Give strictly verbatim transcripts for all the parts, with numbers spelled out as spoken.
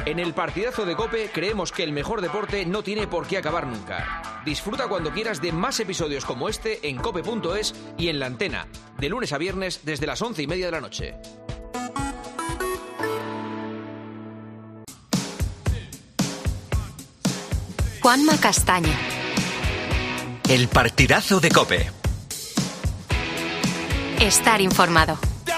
En el partidazo de COPE creemos que el mejor deporte no tiene por qué acabar nunca. Disfruta cuando quieras de más episodios como este en cope punto es y en La Antena, de lunes a viernes desde las once y media de la noche. Juanma Castaño. El partidazo de COPE. Estar informado.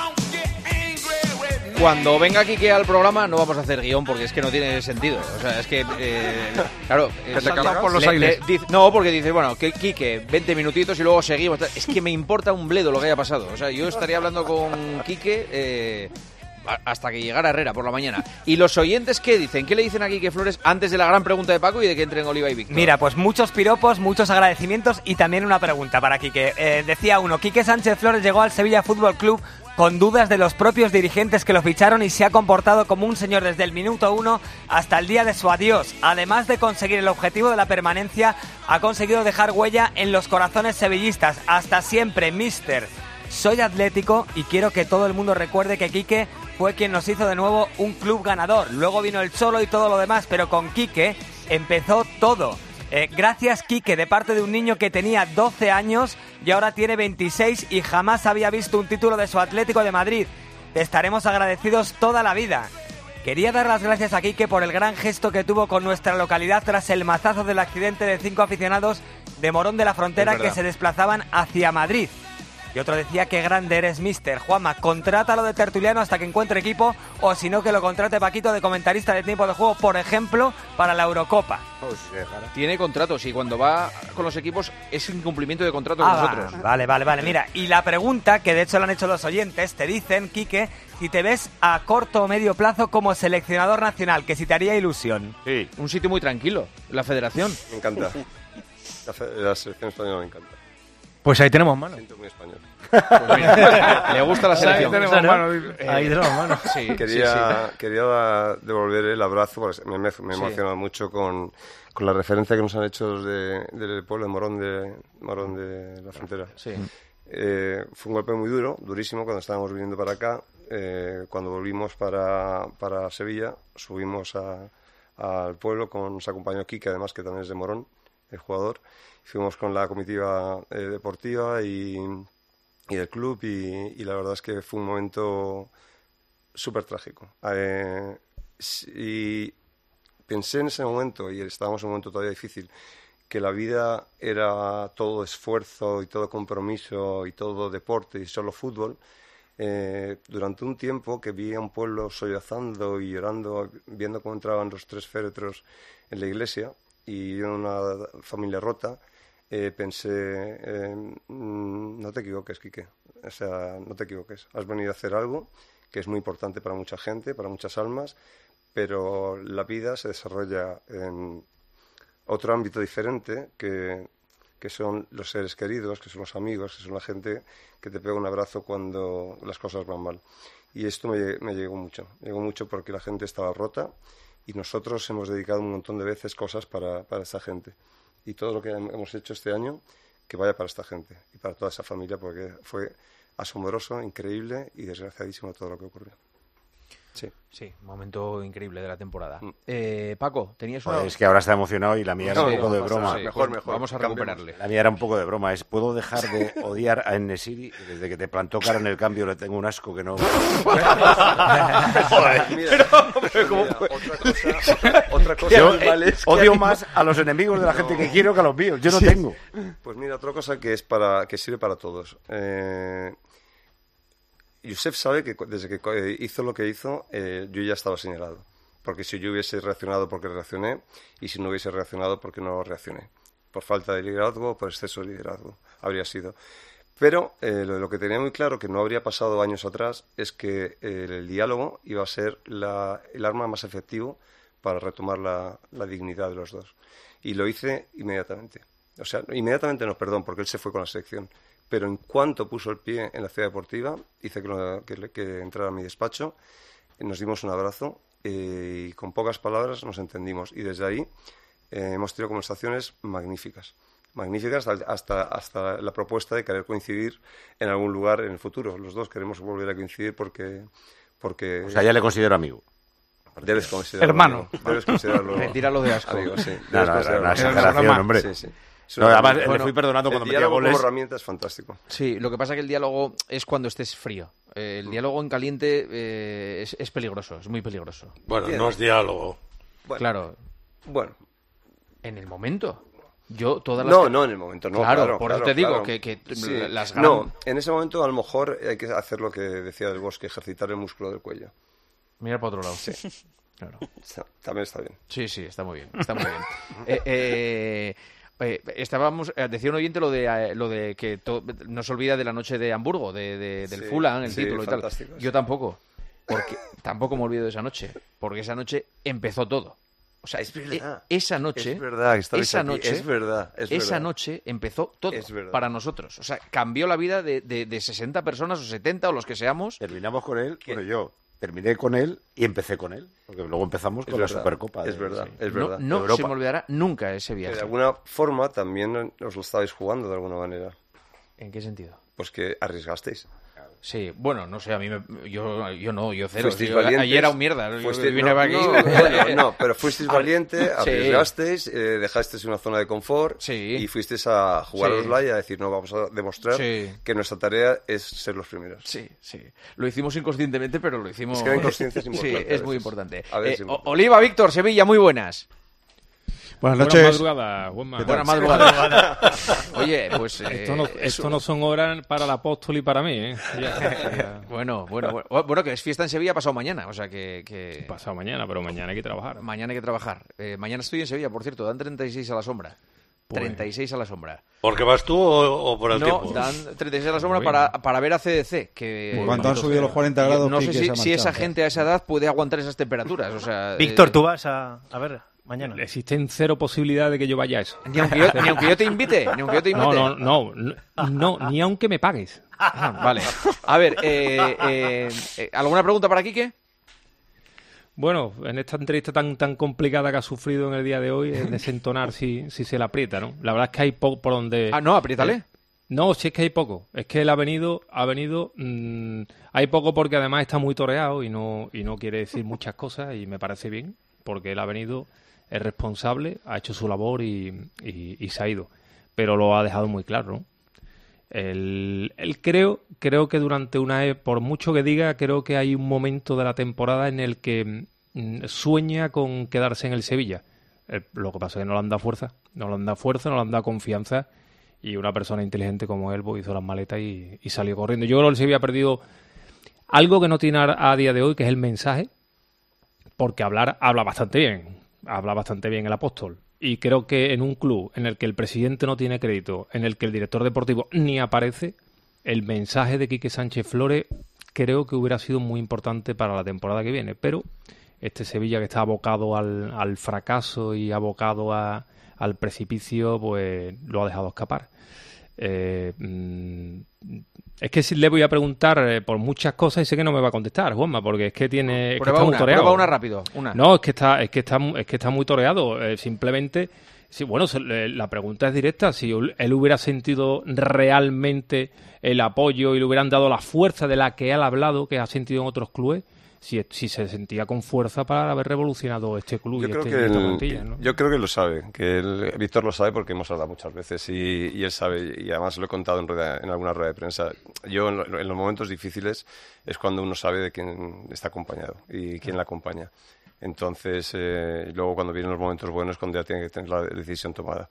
Cuando venga Quique al programa no vamos a hacer guión porque es que no tiene sentido. O sea, es que, eh, claro... ¿Que te cargas por los le, aires? le, dice, no, porque dice, bueno, que Quique, veinte minutitos y luego seguimos. Es que me importa un bledo lo que haya pasado. O sea, yo estaría hablando con Quique eh, hasta que llegara Herrera por la mañana. ¿Y los oyentes qué dicen? ¿Qué le dicen a Quique Flores antes de la gran pregunta de Paco y de que entren Oliva y Víctor? Mira, pues muchos piropos, muchos agradecimientos y también una pregunta para Quique. Eh, decía uno, Quique Sánchez Flores llegó al Sevilla Fútbol Club con dudas de los propios dirigentes que lo ficharon y se ha comportado como un señor desde el minuto uno hasta el día de su adiós. Además de conseguir el objetivo de la permanencia, ha conseguido dejar huella en los corazones sevillistas. Hasta siempre, mister. Soy atlético y quiero que todo el mundo recuerde que Quique fue quien nos hizo de nuevo un club ganador. Luego vino el Cholo y todo lo demás, pero con Quique empezó todo. Eh, gracias, Quique, de parte de un niño que tenía doce años y ahora tiene veintiséis y jamás había visto un título de su Atlético de Madrid. Te estaremos agradecidos toda la vida. Quería dar las gracias a Quique por el gran gesto que tuvo con nuestra localidad tras el mazazo del accidente de cinco aficionados de Morón de la Frontera que se desplazaban hacia Madrid. Y otro decía, qué grande eres, mister. Juanma, contrátalo de tertuliano hasta que encuentre equipo, o si no, que lo contrate Paquito de comentarista de tiempo de juego, por ejemplo, para la Eurocopa. Tiene contratos y cuando va con los equipos es incumplimiento de contrato con Ah, nosotros. va, vale, vale, vale. Mira, y la pregunta, que de hecho la han hecho los oyentes, te dicen, Quique, si te ves a corto o medio plazo como seleccionador nacional, que si te haría ilusión. Sí. Un sitio muy tranquilo, la federación. Me encanta. La, fe- la selección española me encanta. Pues ahí tenemos mano. Siento muy español. Pues mira, le gusta la selección. Ahí tenemos mano, dice. Eh, Ahí tenemos mano. Sí, Quería, sí, sí. quería da- devolver el abrazo, porque me, me, me he Sí. emocionado mucho con, con la referencia que nos han hecho los de, del pueblo de Morón de, Morón de la Frontera. Sí. Eh, fue un golpe muy duro, durísimo, cuando estábamos viniendo para acá. Eh, cuando volvimos para, para Sevilla, subimos a- al pueblo, con, nos acompañó Quique, además, que también es de Morón, el jugador. Fuimos con la comitiva eh, deportiva y, y del club y, y la verdad es que fue un momento súper trágico. Eh, y pensé en ese momento, y estábamos en un momento todavía difícil, que la vida era todo esfuerzo y todo compromiso y todo deporte y solo fútbol. Eh, durante un tiempo que vi a un pueblo sollozando y llorando, viendo cómo entraban los tres féretros en la iglesia y en una familia rota, eh, pensé, eh, mm, no te equivoques, Quique, o sea, no te equivoques, has venido a hacer algo que es muy importante para mucha gente, para muchas almas, pero la vida se desarrolla en otro ámbito diferente que, que son los seres queridos, que son los amigos, que son la gente que te pega un abrazo cuando las cosas van mal. Y esto me, me llegó mucho, me llegó mucho porque la gente estaba rota y nosotros hemos dedicado un montón de veces cosas para, para esta gente. Y todo lo que hemos hecho este año, que vaya para esta gente y para toda esa familia, porque fue asombroso, increíble y desgraciadísimo todo lo que ocurrió. Sí. Sí, momento increíble de la temporada. Mm. Eh, Paco, tenías una... Joder, es que ahora está emocionado y la mía era No, un poco no, de pasa broma. nada. Sí, Mejor, pues mejor. Vamos a Cambiemos. recuperarle. La mía era un poco de broma. Es, ¿puedo dejar de odiar a En-Nesyri? Desde que te plantó cara en el cambio le tengo un asco que no... Joder, mira, mira, otra cosa, otra cosa Yo, muy eh, mal es que odio hay- más a los enemigos de la gente que quiero que a los míos. Yo no Sí. tengo. Pues mira, otra cosa que es para que sirve para todos. Eh, Josep sabe que cu- desde que co- eh, hizo lo que hizo, eh, yo ya estaba señalado. Porque si yo hubiese reaccionado porque reaccioné, y si no hubiese reaccionado porque no reaccioné. Por falta de liderazgo o por exceso de liderazgo, habría sido. Pero eh, lo, lo que tenía muy claro, que no habría pasado años atrás, es que eh, el diálogo iba a ser la, el arma más efectivo para retomar la, la dignidad de los dos. Y lo hice inmediatamente. O sea, inmediatamente no, perdón, porque él se fue con la selección. Pero en cuanto puso el pie en la ciudad deportiva, hice que, lo- que, que entrara a mi despacho, nos dimos un abrazo eh, y con pocas palabras nos entendimos. Y desde ahí eh, hemos tenido conversaciones magníficas. Magníficas hasta, hasta la propuesta de querer coincidir en algún lugar en el futuro. Los dos queremos volver a coincidir porque... porque O sea, ya le considero amigo. Debes considerarlo. Hermano. amigo. Debes considerarlo. Retíralo de asco. Amigo, sí. No, Debes no, considerarlo. una Es una exageración, broma. hombre. Sí, sí. Es No, una además, broma. le fui perdonando cuando el metía diálogo goles. como herramienta es fantástico. Sí, lo que pasa es que el diálogo es cuando estés frío. Eh, el diálogo en caliente eh, es, es peligroso, es muy peligroso. Bueno, Bien. no es diálogo. Bueno, Claro, Bueno. en el momento. Yo todas las No, que- no en el momento, no. Claro, Claro, por eso claro, te digo claro. que, que Sí. las gran- No, en ese momento a lo mejor hay que hacer lo que decía Del Bosque, ejercitar el músculo del cuello. Mirar para otro lado. Sí. Claro. Está- También está bien. Sí, sí, está muy bien, está muy bien. Eh, eh, eh, estábamos, eh, decía un oyente lo de eh, lo de que to- no se olvida de la noche de Hamburgo, de, de- del Sí, Fulham, el sí, título y tal. fantástico, Yo sí. tampoco, porque tampoco me olvido de esa noche, porque esa noche empezó todo. O sea, Es verdad. e- esa noche, Es verdad que estabais esa aquí, noche, es verdad, es esa verdad. noche empezó todo Es verdad. para nosotros. O sea, cambió la vida de, de, de sesenta personas o setenta o los que seamos. Terminamos con él, bueno, yo terminé con él y empecé con él, porque luego empezamos Es con la verdad, Supercopa. de- es verdad, sí. es No, verdad. no de Europa. se me olvidará nunca ese Que viaje. de alguna forma también os lo estabais jugando de alguna manera. ¿En qué sentido? Pues que arriesgasteis. Sí, bueno, no sé, a mí me, yo, yo no, yo cero. Fuisteis Yo- valientes. ayer era un mierda. Yo Fuisteis- vine no, aquí. no, bueno, no, pero fuisteis valiente, Sí. arriesgasteis, eh, dejasteis una zona de confort Sí. y fuisteis a jugárosla Sí. y a decir, no, vamos a demostrar Sí. que nuestra tarea es ser los primeros. Sí, sí. Lo hicimos inconscientemente, pero lo hicimos. Es que la inconsciencia es importante Sí, a es veces. muy importante. A veces Eh, es importante. O- Oliva, Víctor, Sevilla, muy buenas. Buenas Buenas noches. madrugadas, Juanma. Buenas madrugadas. Oye, pues. eh, Esto no, eso- esto no son horas para el apóstol y para mí, ¿eh? Ya, ya. Bueno, bueno, bueno, bueno, que es fiesta en Sevilla pasado mañana, o sea que. que... Pasado mañana, pero mañana hay que trabajar. Mañana hay que trabajar. Eh, mañana estoy en Sevilla, por cierto, dan treinta y seis a la sombra. Pues- treinta y seis a la sombra. ¿Porque vas tú o, o por el No, tiempo? dan treinta y seis a la sombra Muy para, bien. para ver a C D C. Que, Pues Cuando han maldito subido sea. los cuarenta Yo grados, no sé Quique si, se ha si esa marchado. gente a esa edad puede aguantar esas temperaturas. O sea, Víctor, eh, tú vas a, a ver mañana. Existen cero posibilidades de que yo vaya a eso. Ni aunque, yo, ni aunque yo te invite, ni aunque yo te invite. No, no, no, no, no, ni aunque me pagues. Ah, vale. A ver, eh, eh, eh, ¿alguna pregunta para Quique? Bueno, en esta entrevista tan tan complicada que ha sufrido en el día de hoy, es desentonar si, si se la aprieta, ¿no? La verdad es que hay poco por donde... Ah, no, apriétale. Eh, no, si es que hay poco. Es que él ha venido, ha venido... mmm, hay poco porque además está muy toreado y no, y no quiere decir muchas cosas y me parece bien, porque él ha venido, es responsable, ha hecho su labor y, y, y se ha ido. Pero lo ha dejado muy claro, ¿no? Él, él creo, creo que durante una... e- Por mucho que diga, creo que hay un momento de la temporada en el que mm, sueña con quedarse en el Sevilla. Eh, lo que pasa es que no le han dado fuerza. No le han dado fuerza, no le han dado confianza. Y una persona inteligente como él pues, hizo las maletas y, y salió corriendo. Yo creo que el Sevilla ha perdido algo que no tiene a, a día de hoy, que es el mensaje. Porque hablar habla bastante bien. Habla bastante bien el apóstol. Y creo que en un club en el que el presidente no tiene crédito, en el que el director deportivo ni aparece, el mensaje de Quique Sánchez Flores creo que hubiera sido muy importante para la temporada que viene. Pero este Sevilla que está abocado al, al fracaso y abocado a, al precipicio, pues lo ha dejado escapar. Eh, mm, es que si le voy a preguntar eh, por muchas cosas y sé que no me va a contestar, Juanma, porque es que tiene es que Prueba está muy una, toreado. prueba una rápido. Una. No, es que está, es que está, mu- es que está muy toreado. Eh, simplemente, sí, bueno, se- le- la pregunta es directa. Si él él hubiera sentido realmente el apoyo y le hubieran dado la fuerza de la que él ha hablado, que ha sentido en otros clubes, si, si se sentía con fuerza para haber revolucionado este club Yo y creo, este, que y esta él, plantilla, ¿no? yo creo que lo sabe, que él- Víctor lo sabe porque hemos hablado muchas veces y, y él sabe, y además lo he contado en, rueda- en alguna rueda de prensa. Yo en, lo- en los momentos difíciles es cuando uno sabe de quién está acompañado y quién la acompaña. Entonces, eh, luego cuando vienen los momentos buenos es cuando ya tiene que tener la decisión tomada.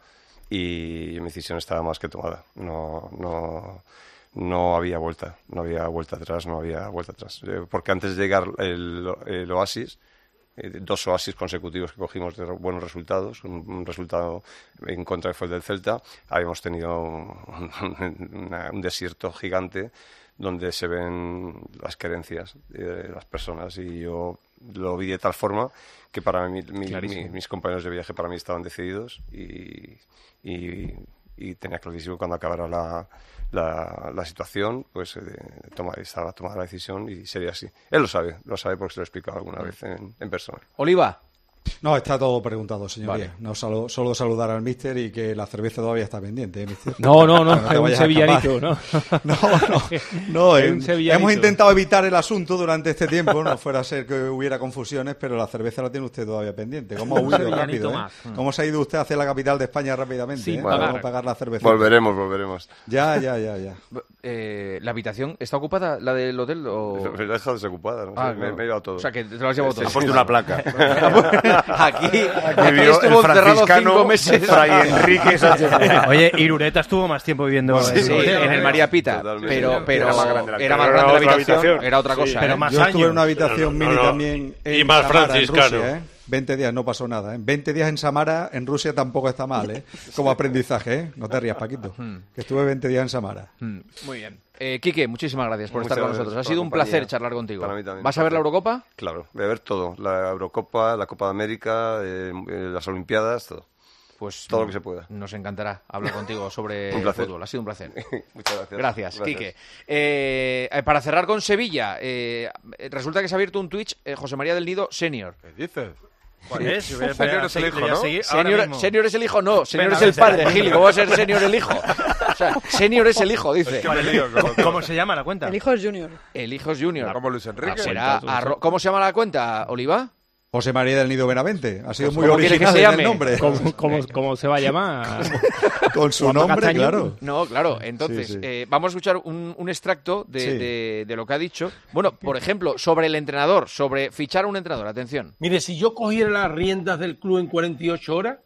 Y mi decisión estaba más que tomada. No, no, no había vuelta, no había vuelta atrás, no había vuelta atrás. Eh, porque antes de llegar el, el Oasis, eh, dos Oasis consecutivos que cogimos de buenos resultados, un, un resultado en contra que fue el del Celta, habíamos tenido un, una- un desierto gigante donde se ven las carencias de las personas y yo lo vi de tal forma que para mí, mi- Clarísimo. mi- mis compañeros de viaje para mí estaban decididos y, y, y tenía clarísimo cuando acabara la, la, la situación, pues eh, tomar, estaba tomada la decisión y sería así. Él lo sabe, lo sabe porque se lo he explicado alguna vez en, en persona. Oliva. No, está todo preguntado, señoría. Vale. No solo, solo saludar al míster y que la cerveza todavía está pendiente, ¿eh, míster? No, no, no, te es un vayas a sevillanito, escapar. ¿no? No, no, no, Es eh, un sevillanito. hemos intentado evitar el asunto durante este tiempo, no fuera a ser que hubiera confusiones, pero la cerveza la tiene usted todavía pendiente. ¿Cómo ha Un huido sevillanito rápido, eh? más. ¿Cómo se ha ido usted hacia la capital de España rápidamente? Sin eh? pagar. Para pagar la cerveza. Volveremos, volveremos. Ya, ya, ya, ya. Eh, ¿La habitación está ocupada, la del hotel? O... Me he dejado desocupada, ¿no? Ah, me, claro. me he llevado todo. O sea, que te lo has llevado todo. Ha puesto una placa. Aquí, aquí Vivió estuvo el encerrado franciscano cinco meses. Fray Enrique Sánchez. Oye, Irureta estuvo más tiempo viviendo Sí, en el hotel, en ¿no? el María Pita, Totalmente. pero, pero Era más grande la era más habitación. grande la Era otra habitación, habitación. era otra cosa. Sí. ¿eh? Pero más Yo estuve en años. una habitación No, mini no. también en Y más Samara, en franciscano. Rusia, ¿eh? veinte días no pasó nada, ¿eh? veinte días en Samara, en Rusia tampoco está mal, ¿eh? Como aprendizaje, ¿eh? No te rías, Paquito. Que estuve veinte días en Samara. Mm, Muy bien. Eh, Quique, muchísimas gracias por Muchas estar con gracias nosotros. Ha por sido la un compañía. placer charlar contigo. Para mí también. ¿Vas a ver la Eurocopa? Claro, voy a ver todo. La Eurocopa, la Copa de América, eh, eh, las Olimpiadas, todo. Pues Todo lo que se pueda. Nos encantará hablar contigo sobre Un placer. fútbol. Ha sido un placer. Muchas gracias. Gracias, Quique. Eh, eh, para cerrar con Sevilla, eh, resulta que se ha abierto un Twitch, eh, José María del Nido Senior. ¿Qué dices? ¿Cuál es? Yo voy a- Senior es el le hijo, voy a ¿no? seguir ahora Senior, mismo. senior es el hijo, no. Senior Venga, es el venga, padre, venga. Gil. ¿Cómo va a ser Senior el hijo? O sea, Senior es el hijo, dice. que me lío con lo que- ¿Cómo se llama la cuenta? El hijo es Junior. El hijo es Junior. Como Luis Enrique. Será arro- ¿Cómo se llama la cuenta, Oliva? José María del Nido Benavente. Ha sido muy ¿Cómo quiere que original se en llame? el nombre. ¿Cómo, cómo, cómo se va a llamar? Con su Juanma nombre, Castaño. claro. No, claro. Entonces, Sí, sí. eh, vamos a escuchar un, un extracto de, Sí. de- de lo que ha dicho. Bueno, por ejemplo, sobre el entrenador, sobre fichar a un entrenador. Atención. Mire, si yo cogiera las riendas del club en cuarenta y ocho horas,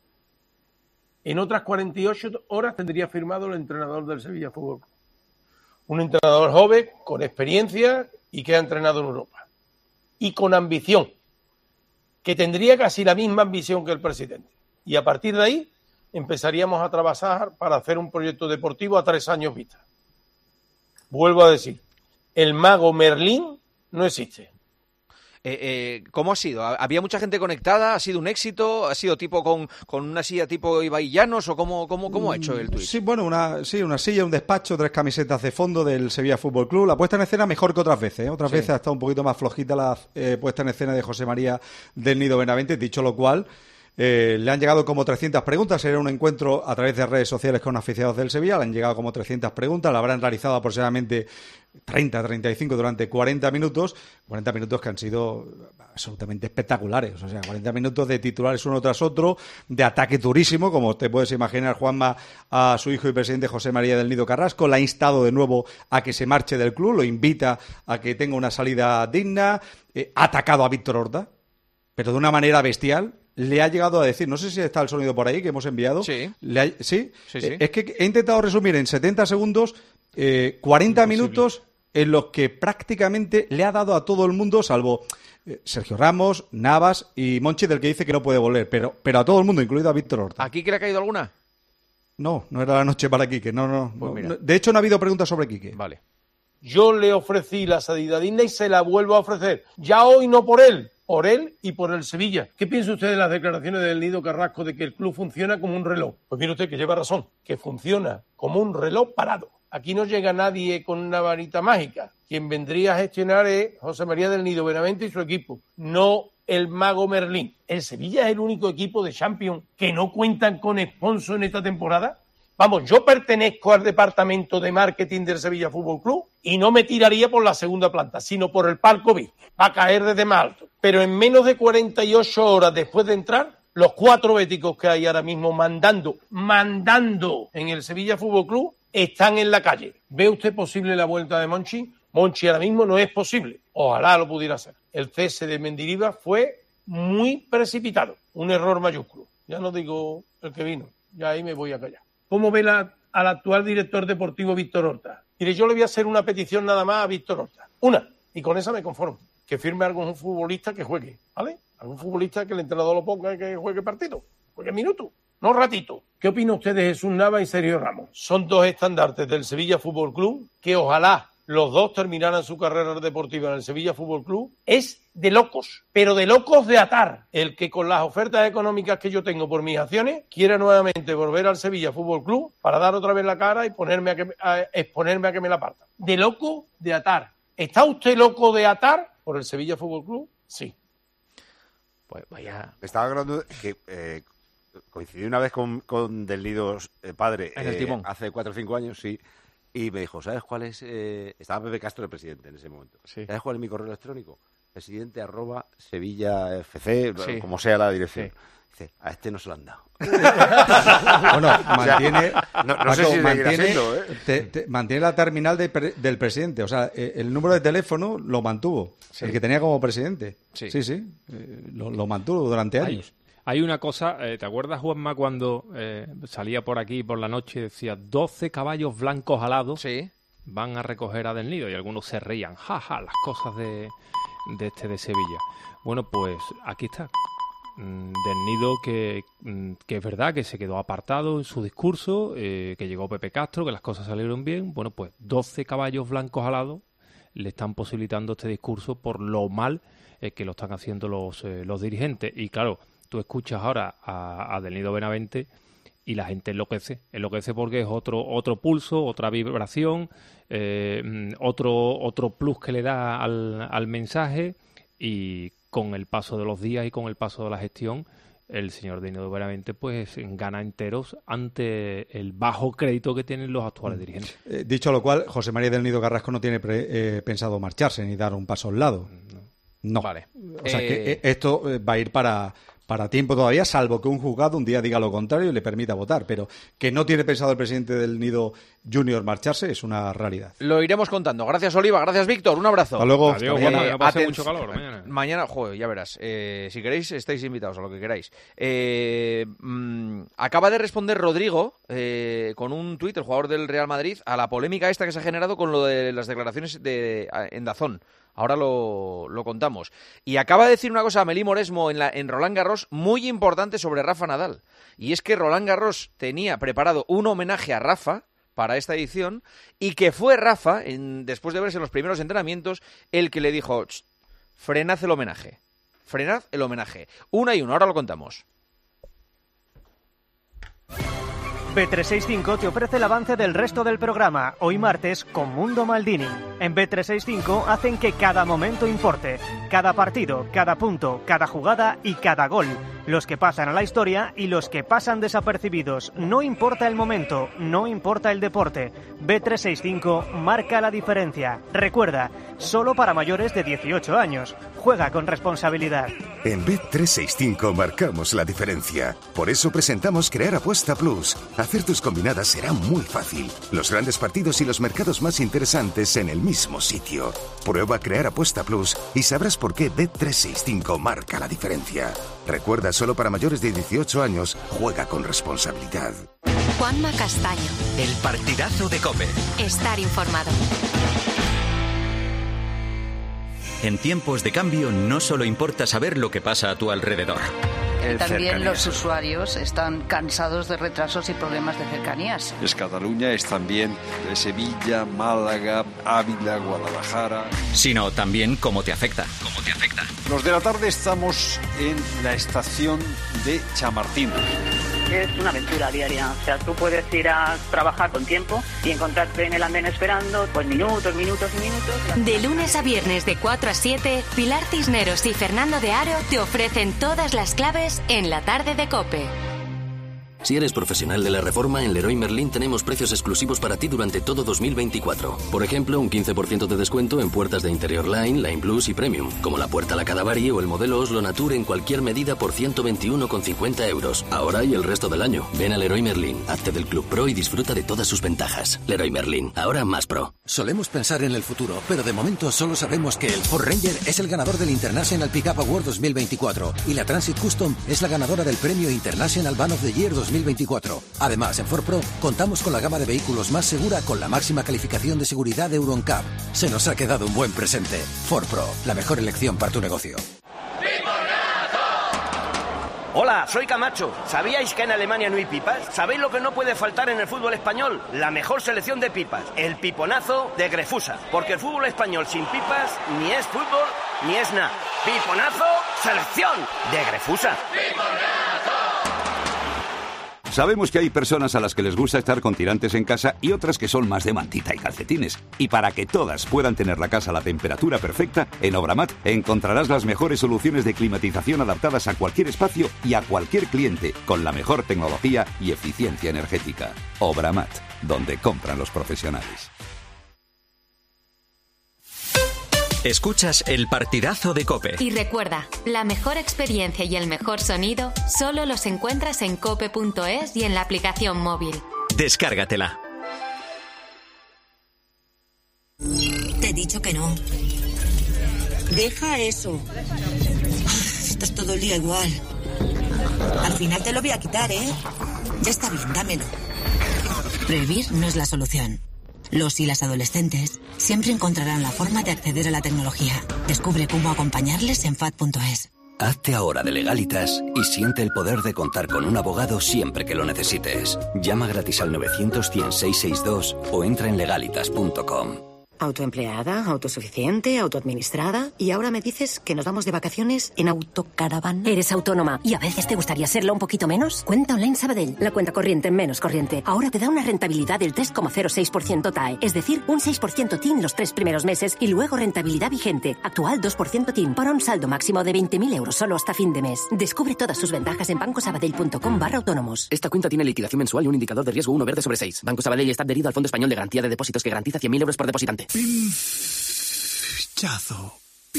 en otras cuarenta y ocho horas tendría firmado el entrenador del Sevilla Fútbol Club. Un entrenador joven, con experiencia y que ha entrenado en Europa. Y con ambición, que tendría casi la misma ambición que el presidente. Y a partir de ahí empezaríamos a trabajar para hacer un proyecto deportivo a tres años vista. Vuelvo a decir, el mago Merlín no existe. Eh, eh, ¿Cómo ha sido? ¿Había mucha gente conectada? ¿Ha sido un éxito? ¿Ha sido tipo con, con una silla tipo Ibai Llanos? ¿O cómo, cómo, cómo ha hecho el Twitch? Sí, bueno, una, sí, una silla, un despacho, tres camisetas de fondo del Sevilla Fútbol Club. La puesta en escena mejor que otras veces, ¿eh? Otras Sí. veces ha estado un poquito más flojita la eh, puesta en escena de José María del Nido Benavente, dicho lo cual... Eh, le han llegado como trescientas preguntas, era un encuentro a través de redes sociales con aficionados del Sevilla, le han llegado como trescientas preguntas, la habrán realizado aproximadamente treinta, treinta y cinco durante cuarenta minutos, cuarenta minutos que han sido absolutamente espectaculares, o sea, cuarenta minutos de titulares uno tras otro, de ataque durísimo, como te puedes imaginar, Juanma, a su hijo y presidente José María del Nido Carrasco, le ha instado de nuevo a que se marche del club, lo invita a que tenga una salida digna, eh, ha atacado a Víctor Horta, pero de una manera bestial. Le ha llegado a decir, no sé si está el sonido por ahí que hemos enviado. Sí. Le ha- ¿sí? Sí, sí. Eh, es que he intentado resumir en setenta segundos eh, cuarenta minutos en los que prácticamente le ha dado a todo el mundo, salvo eh, Sergio Ramos, Navas y Monchi, del que dice que no puede volver, pero, pero a todo el mundo, incluido a Víctor Horta. ¿Aquí que le ha caído alguna? No, no era la noche para Quique, no, no. Pues no, mira. no. De hecho, no ha habido preguntas sobre Quique. Vale. Yo le ofrecí la salida digna y se la vuelvo a ofrecer. Ya hoy no por él, por él y por el Sevilla. ¿Qué piensa usted de las declaraciones del Nido Carrasco de que el club funciona como un reloj? Pues mire usted que lleva razón, que funciona como un reloj parado. Aquí no llega nadie con una varita mágica. Quien vendría a gestionar es José María del Nido Benavente y su equipo, no el mago Merlín. ¿El Sevilla es el único equipo de Champions que no cuentan con sponsor en esta temporada? Vamos, yo pertenezco al departamento de marketing del Sevilla Fútbol Club y no me tiraría por la segunda planta, sino por el palco B, para caer desde más alto. Pero en menos de cuarenta y ocho horas después de entrar, los cuatro béticos que hay ahora mismo mandando, mandando en el Sevilla Fútbol Club, están en la calle. ¿Ve usted posible la vuelta de Monchi? Monchi ahora mismo no es posible. Ojalá lo pudiera hacer. El cese de Mendilibar fue muy precipitado, un error mayúsculo. Ya no digo el que vino, ya ahí me voy a callar. ¿Cómo ve la, al actual director deportivo Víctor Horta? Mire, yo le voy a hacer una petición nada más a Víctor Horta. Una, y con esa me conformo. Que firme algún futbolista que juegue, ¿vale? Algún futbolista que el entrenador lo ponga y que juegue partido, juegue minuto, no ratito. ¿Qué opina usted de Jesús Nava y Sergio Ramos? Son dos estandartes del Sevilla Fútbol Club que ojalá los dos terminaran su carrera deportiva en el Sevilla Fútbol Club. Es de locos, pero de locos de atar. El que con las ofertas económicas que yo tengo por mis acciones quiera nuevamente volver al Sevilla Fútbol Club para dar otra vez la cara y ponerme a que, a exponerme a que me la partan. De loco de atar. ¿Está usted loco de atar por el Sevilla Fútbol Club? Sí. Pues vaya... Estaba hablando que eh, coincidí una vez con, con Del Nido eh, padre. En el timón. Eh, hace cuatro o cinco años, sí. Y me dijo, ¿sabes cuál es? Eh... Estaba Pepe Castro el presidente en ese momento. Sí. ¿Sabes cuál es mi correo electrónico? Presidente arroba Sevilla F C, Sí. como sea la dirección. Sí. Dice, a este no se lo han dado. Bueno, mantiene, no, no Paco, sé si seguirá mantiene, siendo, ¿eh? te- te- mantiene la terminal de pre- del presidente. O sea, eh, el número de teléfono lo mantuvo. Sí. El que tenía como presidente. Sí. Sí, sí. eh, lo, lo mantuvo durante Hay, años. hay una cosa, eh, ¿te acuerdas, Juanma, cuando eh, salía por aquí por la noche y decía doce caballos blancos alados Sí. van a recoger a Del Nido? Y algunos se reían, jaja, las cosas de, de este de Sevilla. Bueno, pues aquí está. Mm, Del Nido que, mm, que es verdad que se quedó apartado en su discurso, eh, que llegó Pepe Castro, que las cosas salieron bien. Bueno, pues doce caballos blancos alados le están posibilitando este discurso por lo mal eh, que lo están haciendo los, eh, los dirigentes. Y claro, tú escuchas ahora a, a Del Nido Benavente y la gente enloquece. Enloquece porque es otro otro pulso, otra vibración, eh, mm, otro otro plus que le da al, al mensaje, y con el paso de los días y con el paso de la gestión, el señor Del Nido Benavente pues gana enteros ante el bajo crédito que tienen los actuales dirigentes. Eh, dicho lo cual, José María Del Nido Carrasco no tiene pre- eh, pensado marcharse ni dar un paso al lado. No. Vale. O sea, Eh, que eh, esto eh, va a ir para, para tiempo todavía, salvo que un juzgado un día diga lo contrario y le permita votar. Pero que no tiene pensado el presidente del Nido Junior marcharse es una realidad. Lo iremos contando. Gracias, Oliva. Gracias, Víctor. Un abrazo. Hasta luego. Adiós, Hasta mañana. Juanma, que no pase Aten- mucho calor mañana. Mañana, joder, ya verás. Eh, si queréis, estáis invitados a lo que queráis. Eh, mm, acaba de responder Rodrigo eh, con un tuit, el jugador del Real Madrid, a la polémica esta que se ha generado con lo de las declaraciones de en Dazón. Ahora lo, lo contamos. Y acaba de decir una cosa a Amélie Mauresmo en, la, en Roland Garros muy importante sobre Rafa Nadal. Y es que Roland Garros tenía preparado un homenaje a Rafa para esta edición, y que fue Rafa, en, después de verse en los primeros entrenamientos, el que le dijo, frenad el homenaje, frenad el homenaje. Una y uno, ahora lo contamos. B trescientos sesenta y cinco te ofrece el avance del resto del programa, hoy martes con Mundo Maldini. En B trescientos sesenta y cinco hacen que cada momento importe, cada partido, cada punto, cada jugada y cada gol. Los que pasan a la historia y los que pasan desapercibidos. No importa el momento, no importa el deporte. B trescientos sesenta y cinco marca la diferencia. Recuerda, solo para mayores de dieciocho años. Juega con responsabilidad. En B trescientos sesenta y cinco marcamos la diferencia. Por eso presentamos Crear Apuesta Plus. Hacer tus combinadas será muy fácil. Los grandes partidos y los mercados más interesantes en el mismo sitio. Prueba Crear Apuesta Plus y sabrás por qué B trescientos sesenta y cinco marca la diferencia. Recuerda, solo para mayores de dieciocho años, juega con responsabilidad. Juanma Castaño. El partidazo de COPE. Estar informado. En tiempos de cambio no solo importa saber lo que pasa a tu alrededor. También los usuarios están cansados de retrasos y problemas de cercanías. Es Cataluña, es también Sevilla, Málaga, Ávila, Guadalajara. Sino también cómo te afecta. ¿Cómo te afecta? Los de la tarde estamos en la estación de Chamartín. Es una aventura diaria, o sea, tú puedes ir a trabajar con tiempo y encontrarte en el andén esperando, pues minutos, minutos y minutos. De lunes a viernes de cuatro a siete, Pilar Cisneros y Fernando de Aro te ofrecen todas las claves en la tarde de COPE. Si eres profesional de la reforma, en Leroy Merlin tenemos precios exclusivos para ti durante todo dos mil veinticuatro. Por ejemplo, un quince por ciento de descuento en puertas de Interior Line, Line Plus y Premium, como la puerta La Cadavari o el modelo Oslo Nature en cualquier medida por ciento veintiuno con cincuenta euros. Ahora y el resto del año. Ven a Leroy Merlin, hazte del Club Pro y disfruta de todas sus ventajas. Leroy Merlin, ahora más pro. Solemos pensar en el futuro, pero de momento solo sabemos que el Ford Ranger es el ganador del International Pickup Award dos mil veinticuatro y la Transit Custom es la ganadora del premio International Van of the Year dos mil veinticuatro. Además, en Ford Pro contamos con la gama de vehículos más segura con la máxima calificación de seguridad de Euro N C A P. Se nos ha quedado un buen presente. Ford Pro, la mejor elección para tu negocio. Hola, soy Camacho. ¿Sabíais que en Alemania no hay pipas? ¿Sabéis lo que no puede faltar en el fútbol español? La mejor selección de pipas, el piponazo de Grefusa. Porque el fútbol español sin pipas ni es fútbol ni es nada. Piponazo, selección de Grefusa. Sabemos que hay personas a las que les gusta estar con tirantes en casa y otras que son más de mantita y calcetines. Y para que todas puedan tener la casa a la temperatura perfecta, en Obramat encontrarás las mejores soluciones de climatización adaptadas a cualquier espacio y a cualquier cliente, con la mejor tecnología y eficiencia energética. Obramat, donde compran los profesionales. Escuchas el partidazo de COPE. Y recuerda, la mejor experiencia y el mejor sonido solo los encuentras en cope punto es y en la aplicación móvil. Descárgatela. Te he dicho que no. Deja eso. Estás todo el día igual. Al final te lo voy a quitar, ¿eh? Ya está bien, dámelo. Prohibir no es la solución. Los y las adolescentes siempre encontrarán la forma de acceder a la tecnología. Descubre cómo acompañarles en F A D punto es. Hazte ahora de Legalitas y siente el poder de contar con un abogado siempre que lo necesites. Llama gratis al novecientos, cien, seiscientos sesenta y dos o entra en legalitas punto com. Autoempleada, autosuficiente, autoadministrada. Y ahora me dices que nos vamos de vacaciones en autocaravana. Eres autónoma y a veces te gustaría serlo un poquito menos. Cuenta Online Sabadell, la cuenta corriente menos corriente. Ahora te da una rentabilidad del tres coma cero seis por ciento T A E, es decir, un seis por ciento T I N los tres primeros meses y luego rentabilidad vigente, actual dos por ciento T I N, para un saldo máximo de veinte mil euros solo hasta fin de mes. Descubre todas sus ventajas en bancosabadell punto com barra autónomos. Esta cuenta tiene liquidación mensual y un indicador de riesgo uno verde sobre seis. Banco Sabadell está adherido al Fondo Español de Garantía de Depósitos que garantiza cien mil euros por depositante. Pinchazo.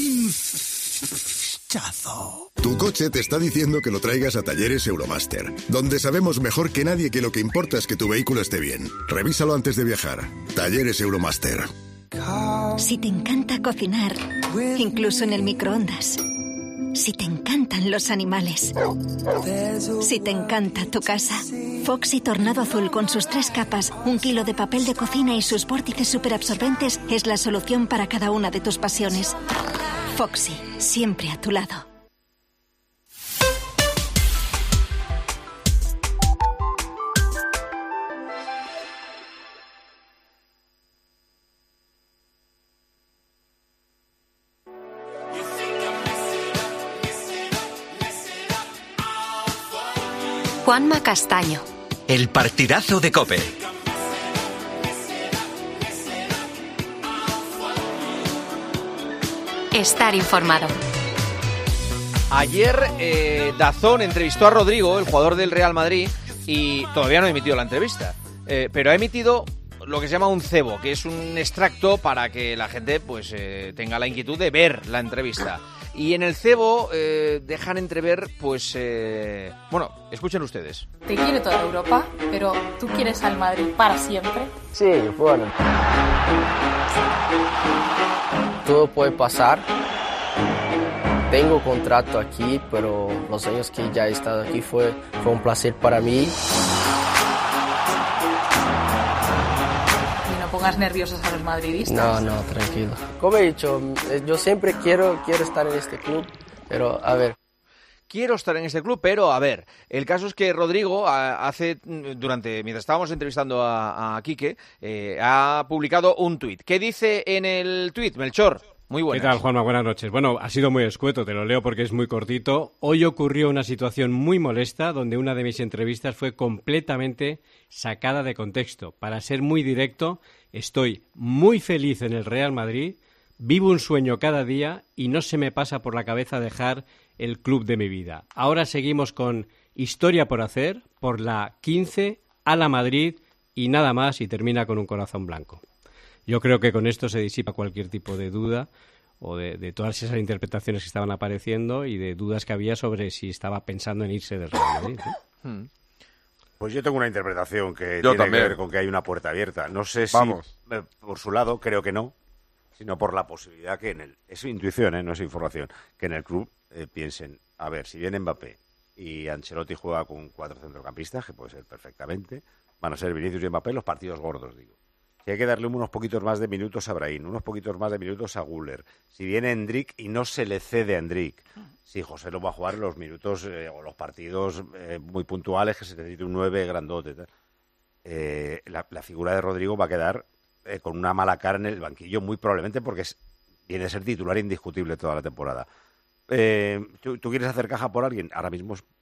Pinchazo. Tu coche te está diciendo que lo traigas a Talleres Euromaster, donde sabemos mejor que nadie que lo que importa es que tu vehículo esté bien. Revísalo antes de viajar. Talleres Euromaster. Si te encanta cocinar, incluso en el microondas. Si te encantan los animales. Si te encanta tu casa. Foxy Tornado Azul con sus tres capas, un kilo de papel de cocina y sus vórtices superabsorbentes es la solución para cada una de tus pasiones. Foxy, siempre a tu lado. Juanma Castaño. El partidazo de COPE. Estar informado. Ayer eh, Dazón entrevistó a Rodrigo, el jugador del Real Madrid, y todavía no ha emitido la entrevista, eh, pero ha emitido lo que se llama un cebo, que es un extracto para que la gente pues eh, tenga la inquietud de ver la entrevista. Y en el cebo eh, dejan entrever, pues, eh, bueno, escuchen ustedes. Te quiere toda Europa, pero tú quieres al Madrid para siempre. Sí, bueno. Todo puede pasar. Tengo contrato aquí, pero los años que ya he estado aquí fue, fue un placer para mí. Pongas nerviosos a los madridistas. No, no, tranquilo. Como he dicho, yo siempre quiero, quiero estar en este club, pero a ver. Quiero estar en este club, pero a ver, el caso es que Rodrigo hace, durante, mientras estábamos entrevistando a, a Quique, eh, ha publicado un tuit. ¿Qué dice en el tuit, Melchor? Muy buenas. ¿Qué tal, Juanma? Buenas noches. Bueno, ha sido muy escueto, te lo leo porque es muy cortito. Hoy ocurrió una situación muy molesta donde una de mis entrevistas fue completamente sacada de contexto. Para ser muy directo, estoy muy feliz en el Real Madrid, vivo un sueño cada día y no se me pasa por la cabeza dejar el club de mi vida. Ahora seguimos con historia por hacer, por la quince, a la Madrid y nada más, y termina con un corazón blanco. Yo creo que con esto se disipa cualquier tipo de duda o de, de todas esas interpretaciones que estaban apareciendo y de dudas que había sobre si estaba pensando en irse del Real Madrid, ¿no? Pues yo tengo una interpretación que Yo tiene también. que ver con que hay una puerta abierta. No sé si, Vamos. eh, por su lado, creo que no, sino por la posibilidad que en el... Es intuición, ¿eh? No es información. Que en el club eh, piensen, a ver, si viene Mbappé y Ancelotti juega con cuatro centrocampistas, que puede ser perfectamente, van a ser Vinicius y Mbappé los partidos gordos, digo. Si hay que darle unos poquitos más de minutos a Brahim, unos poquitos más de minutos a Güler, si viene Endrick y no se le cede a Endrick, si José lo va a jugar los minutos eh, o los partidos eh, muy puntuales que se necesite un nueve grandote, tal, eh, la, la figura de Rodrigo va a quedar eh, con una mala cara en el banquillo, muy probablemente porque es, viene a ser titular indiscutible toda la temporada. Eh, ¿tú, ¿Tú quieres hacer caja por alguien? Ahora mismo es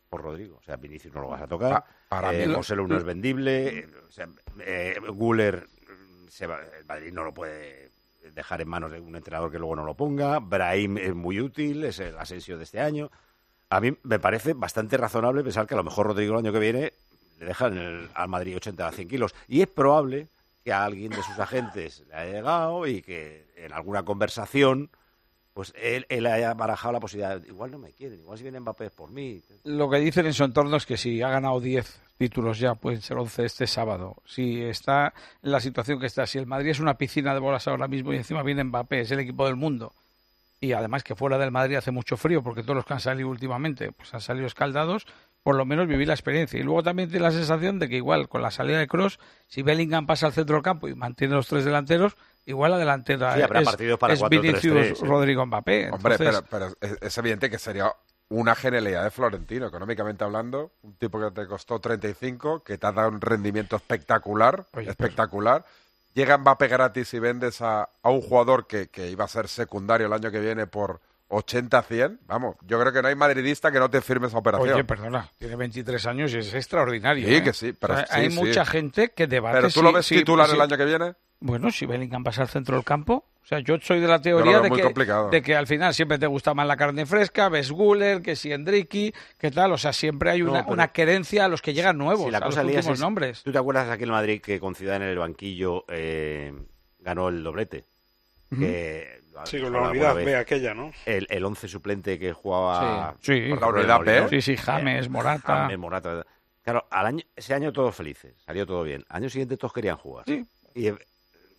por Rodrigo. O sea, Vinicius no lo vas a tocar, Pa, para eh, mí José Lu no es vendible, eh, o sea, eh, Güler, se va, el Madrid no lo puede dejar en manos de un entrenador que luego no lo ponga, Brahim es muy útil, es el Asensio de este año. A mí me parece bastante razonable pensar que a lo mejor Rodrigo el año que viene le dejan el, al Madrid ochenta a cien kilos. Y es probable que a alguien de sus agentes le haya llegado y que en alguna conversación pues él, él haya barajado la posibilidad. Igual no me quieren, igual si viene Mbappé es por mí. Lo que dicen en su entorno es que si ha ganado diez títulos ya, pueden ser once este sábado. Si está en la situación que está, si el Madrid es una piscina de bolas ahora mismo y encima viene Mbappé, es el equipo del mundo. Y además que fuera del Madrid hace mucho frío, porque todos los que han salido últimamente pues han salido escaldados, por lo menos vivir la experiencia. Y luego también tiene la sensación de que igual con la salida de Kroos, si Bellingham pasa al centro del campo y mantiene los tres delanteros, igual la delantera sí, habrá es, partidos para es cuatro tres tres, Vinicius, ¿eh? Rodrigo, Mbappé. Hombre, Entonces, pero, pero es, es evidente que sería una genialidad de Florentino, económicamente hablando, un tipo que te costó treinta y cinco, que te ha dado un rendimiento espectacular, Oye, espectacular. Llega Mbappé gratis y vendes a, a un jugador que, que iba a ser secundario el año que viene por ochenta a cien, vamos, yo creo que no hay madridista que no te firme esa operación. Oye, perdona, tiene veintitrés años y es extraordinario. Sí, ¿eh? que sí, pero o sea, sí, hay sí. mucha gente que debate. Pero tú si, lo ves si, titular si, el año que viene. Bueno, si Bellingham pasa al centro del campo, o sea, yo soy de la Yo teoría lo veo de muy que, complicado. de que al final siempre te gusta más la carne fresca, ves Güler, que si Endricky, que tal, o sea, siempre hay una, No, pero- una querencia a los que llegan nuevos, Si la a los cosa lías últimos es- nombres. ¿Tú te acuerdas aquí en Madrid que con Zidane en el banquillo eh, ganó el doblete? Ujú. Que, Sí, con alguna la unidad vez, B aquella, ¿no? El, el once suplente que jugaba... Sí, sí. por La ejemplo, unidad el B. Molinón. Sí, sí, James, Morata. James, Morata. Claro, al año, ese año todos felices, salió todo bien. Al año siguiente todos querían jugar. Sí. Y eh,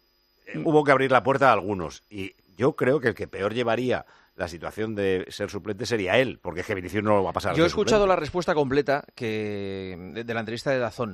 eh, hubo que abrir la puerta a algunos. Y yo creo que el que peor llevaría la situación de ser suplente sería él, porque es que Vinicius no lo va a pasar. a Yo he ser escuchado suplente. la respuesta completa que de, de la entrevista de Dazón.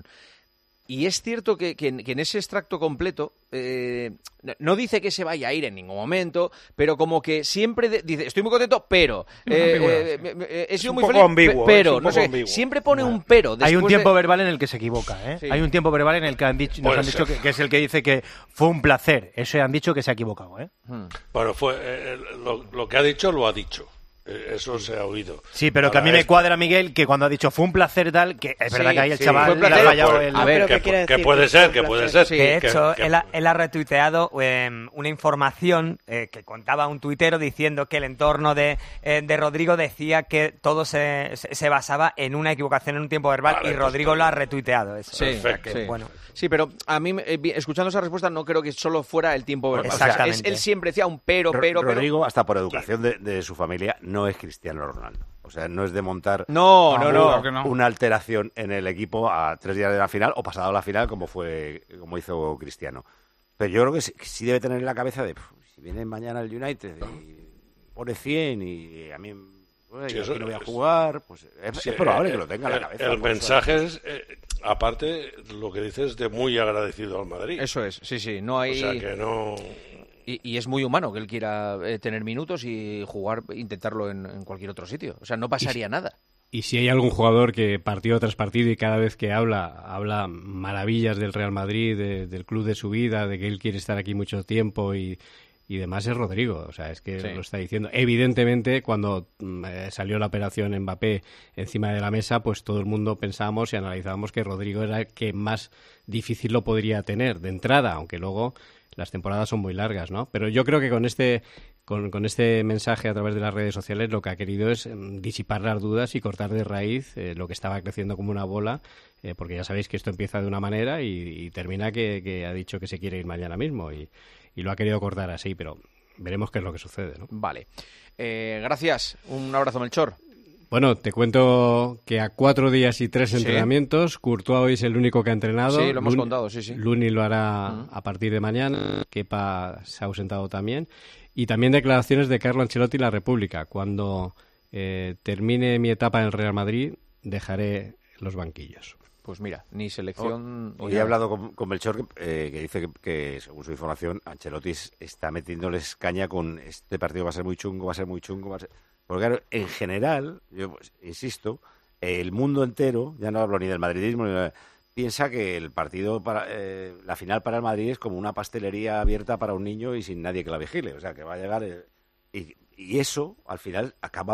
Y es cierto que, que en, que en ese extracto completo eh, no dice que se vaya a ir en ningún momento, pero como que siempre de- dice, estoy muy contento, pero eh, eh, me- me- he Es sido un muy poco feliz, ambiguo, pe- pero es un no poco sé, ambiguo. siempre pone un pero. Hay un después tiempo de- verbal en el que se equivoca, ¿eh? Sí. Hay un tiempo verbal en el que han dicho, nos Puede han dicho ser. que, que es el que dice que fue un placer. Eso han dicho que se ha equivocado, ¿eh? Hmm. Bueno, fue eh, lo, lo que ha dicho, lo ha dicho. Eh, Eso se ha oído. Sí, pero que a Ahora, mí me es- cuadra, Miguel, que cuando ha dicho fue un placer tal, que es verdad Sí, que ahí el sí, chaval fue un le ha placer. fallado Pues, el... A ver, que, ¿qué quiere que decir puede que ser, fue que un puede placer? ser. De que- hecho, que- él, ha, él ha retuiteado eh, una información eh, que contaba un tuitero diciendo que el entorno de, eh, de Rodrigo decía que todo se, se, se basaba en una equivocación en un tiempo verbal Vale, y pues Rodrigo está lo ha bien. retuiteado. Eso. Sí, O sea que, sí. bueno. Sí, pero a mí, eh, vi- escuchando esa respuesta, no creo que solo fuera el tiempo verbal. O sea, es- Exactamente. él siempre decía un pero, Ro- pero, pero. Rodrigo, hasta por educación de, de su familia, no es Cristiano Ronaldo. O sea, no es de montar No, no, no. claro que no. una alteración en el equipo a tres días de la final o pasado la final, como fue como hizo Cristiano. Pero yo creo que sí, que sí debe tener en la cabeza de, "Puf, si viene mañana el United y pone cien y a mí bueno, Sí, yo eso aquí no voy a es- jugar, pues es, Sí, es probable eh, que lo tenga en el- la cabeza. El por mensaje es, eh, aparte, lo que dices de muy agradecido al Madrid. Eso es, sí, sí. No hay. O sea que no. Y, y es muy humano que él quiera eh, tener minutos y jugar, intentarlo en, en cualquier otro sitio. O sea, no pasaría nada. Y si hay algún jugador que partido tras partido y cada vez que habla, habla maravillas del Real Madrid, de- del club de su vida, de que él quiere estar aquí mucho tiempo y, y demás, es Rodrigo. O sea, es que Sí. lo está diciendo. Evidentemente, cuando mm, eh, salió la operación Mbappé encima de la mesa, pues todo el mundo pensábamos y analizábamos que Rodrigo era el que más difícil lo podría tener de entrada, aunque luego las temporadas son muy largas, ¿no? Pero yo creo que con este con, con este mensaje a través de las redes sociales lo que ha querido es mm, disipar las dudas y cortar de raíz eh, lo que estaba creciendo como una bola, eh, porque ya sabéis que esto empieza de una manera y, y termina que, que ha dicho que se quiere ir mañana mismo y, y lo ha querido cortar así, pero veremos qué es lo que sucede, ¿no? Vale. Eh, gracias. Un abrazo, Melchor. Bueno, te cuento que a cuatro días y tres Sí. entrenamientos, Courtois hoy es el único que ha entrenado. Sí, lo hemos Lun- contado, sí, sí. Luni lo hará Mm. a partir de mañana, Kepa se ha ausentado también. Y también declaraciones de Carlo Ancelotti en La República. Cuando eh, termine mi etapa en el Real Madrid, dejaré los banquillos. Pues mira, ni selección... Hoy he hablado con, con Melchor, eh, que dice que, que, según su información, Ancelotti está metiéndoles caña con este partido va a ser muy chungo, va a ser muy chungo, va a ser... Porque claro, en general, yo pues, insisto, el mundo entero, ya no hablo ni del madridismo, ni de- piensa que el partido, para eh, la final para el Madrid es como una pastelería abierta para un niño y sin nadie que la vigile. O sea, que va a llegar... el- y, y eso, al final, acaba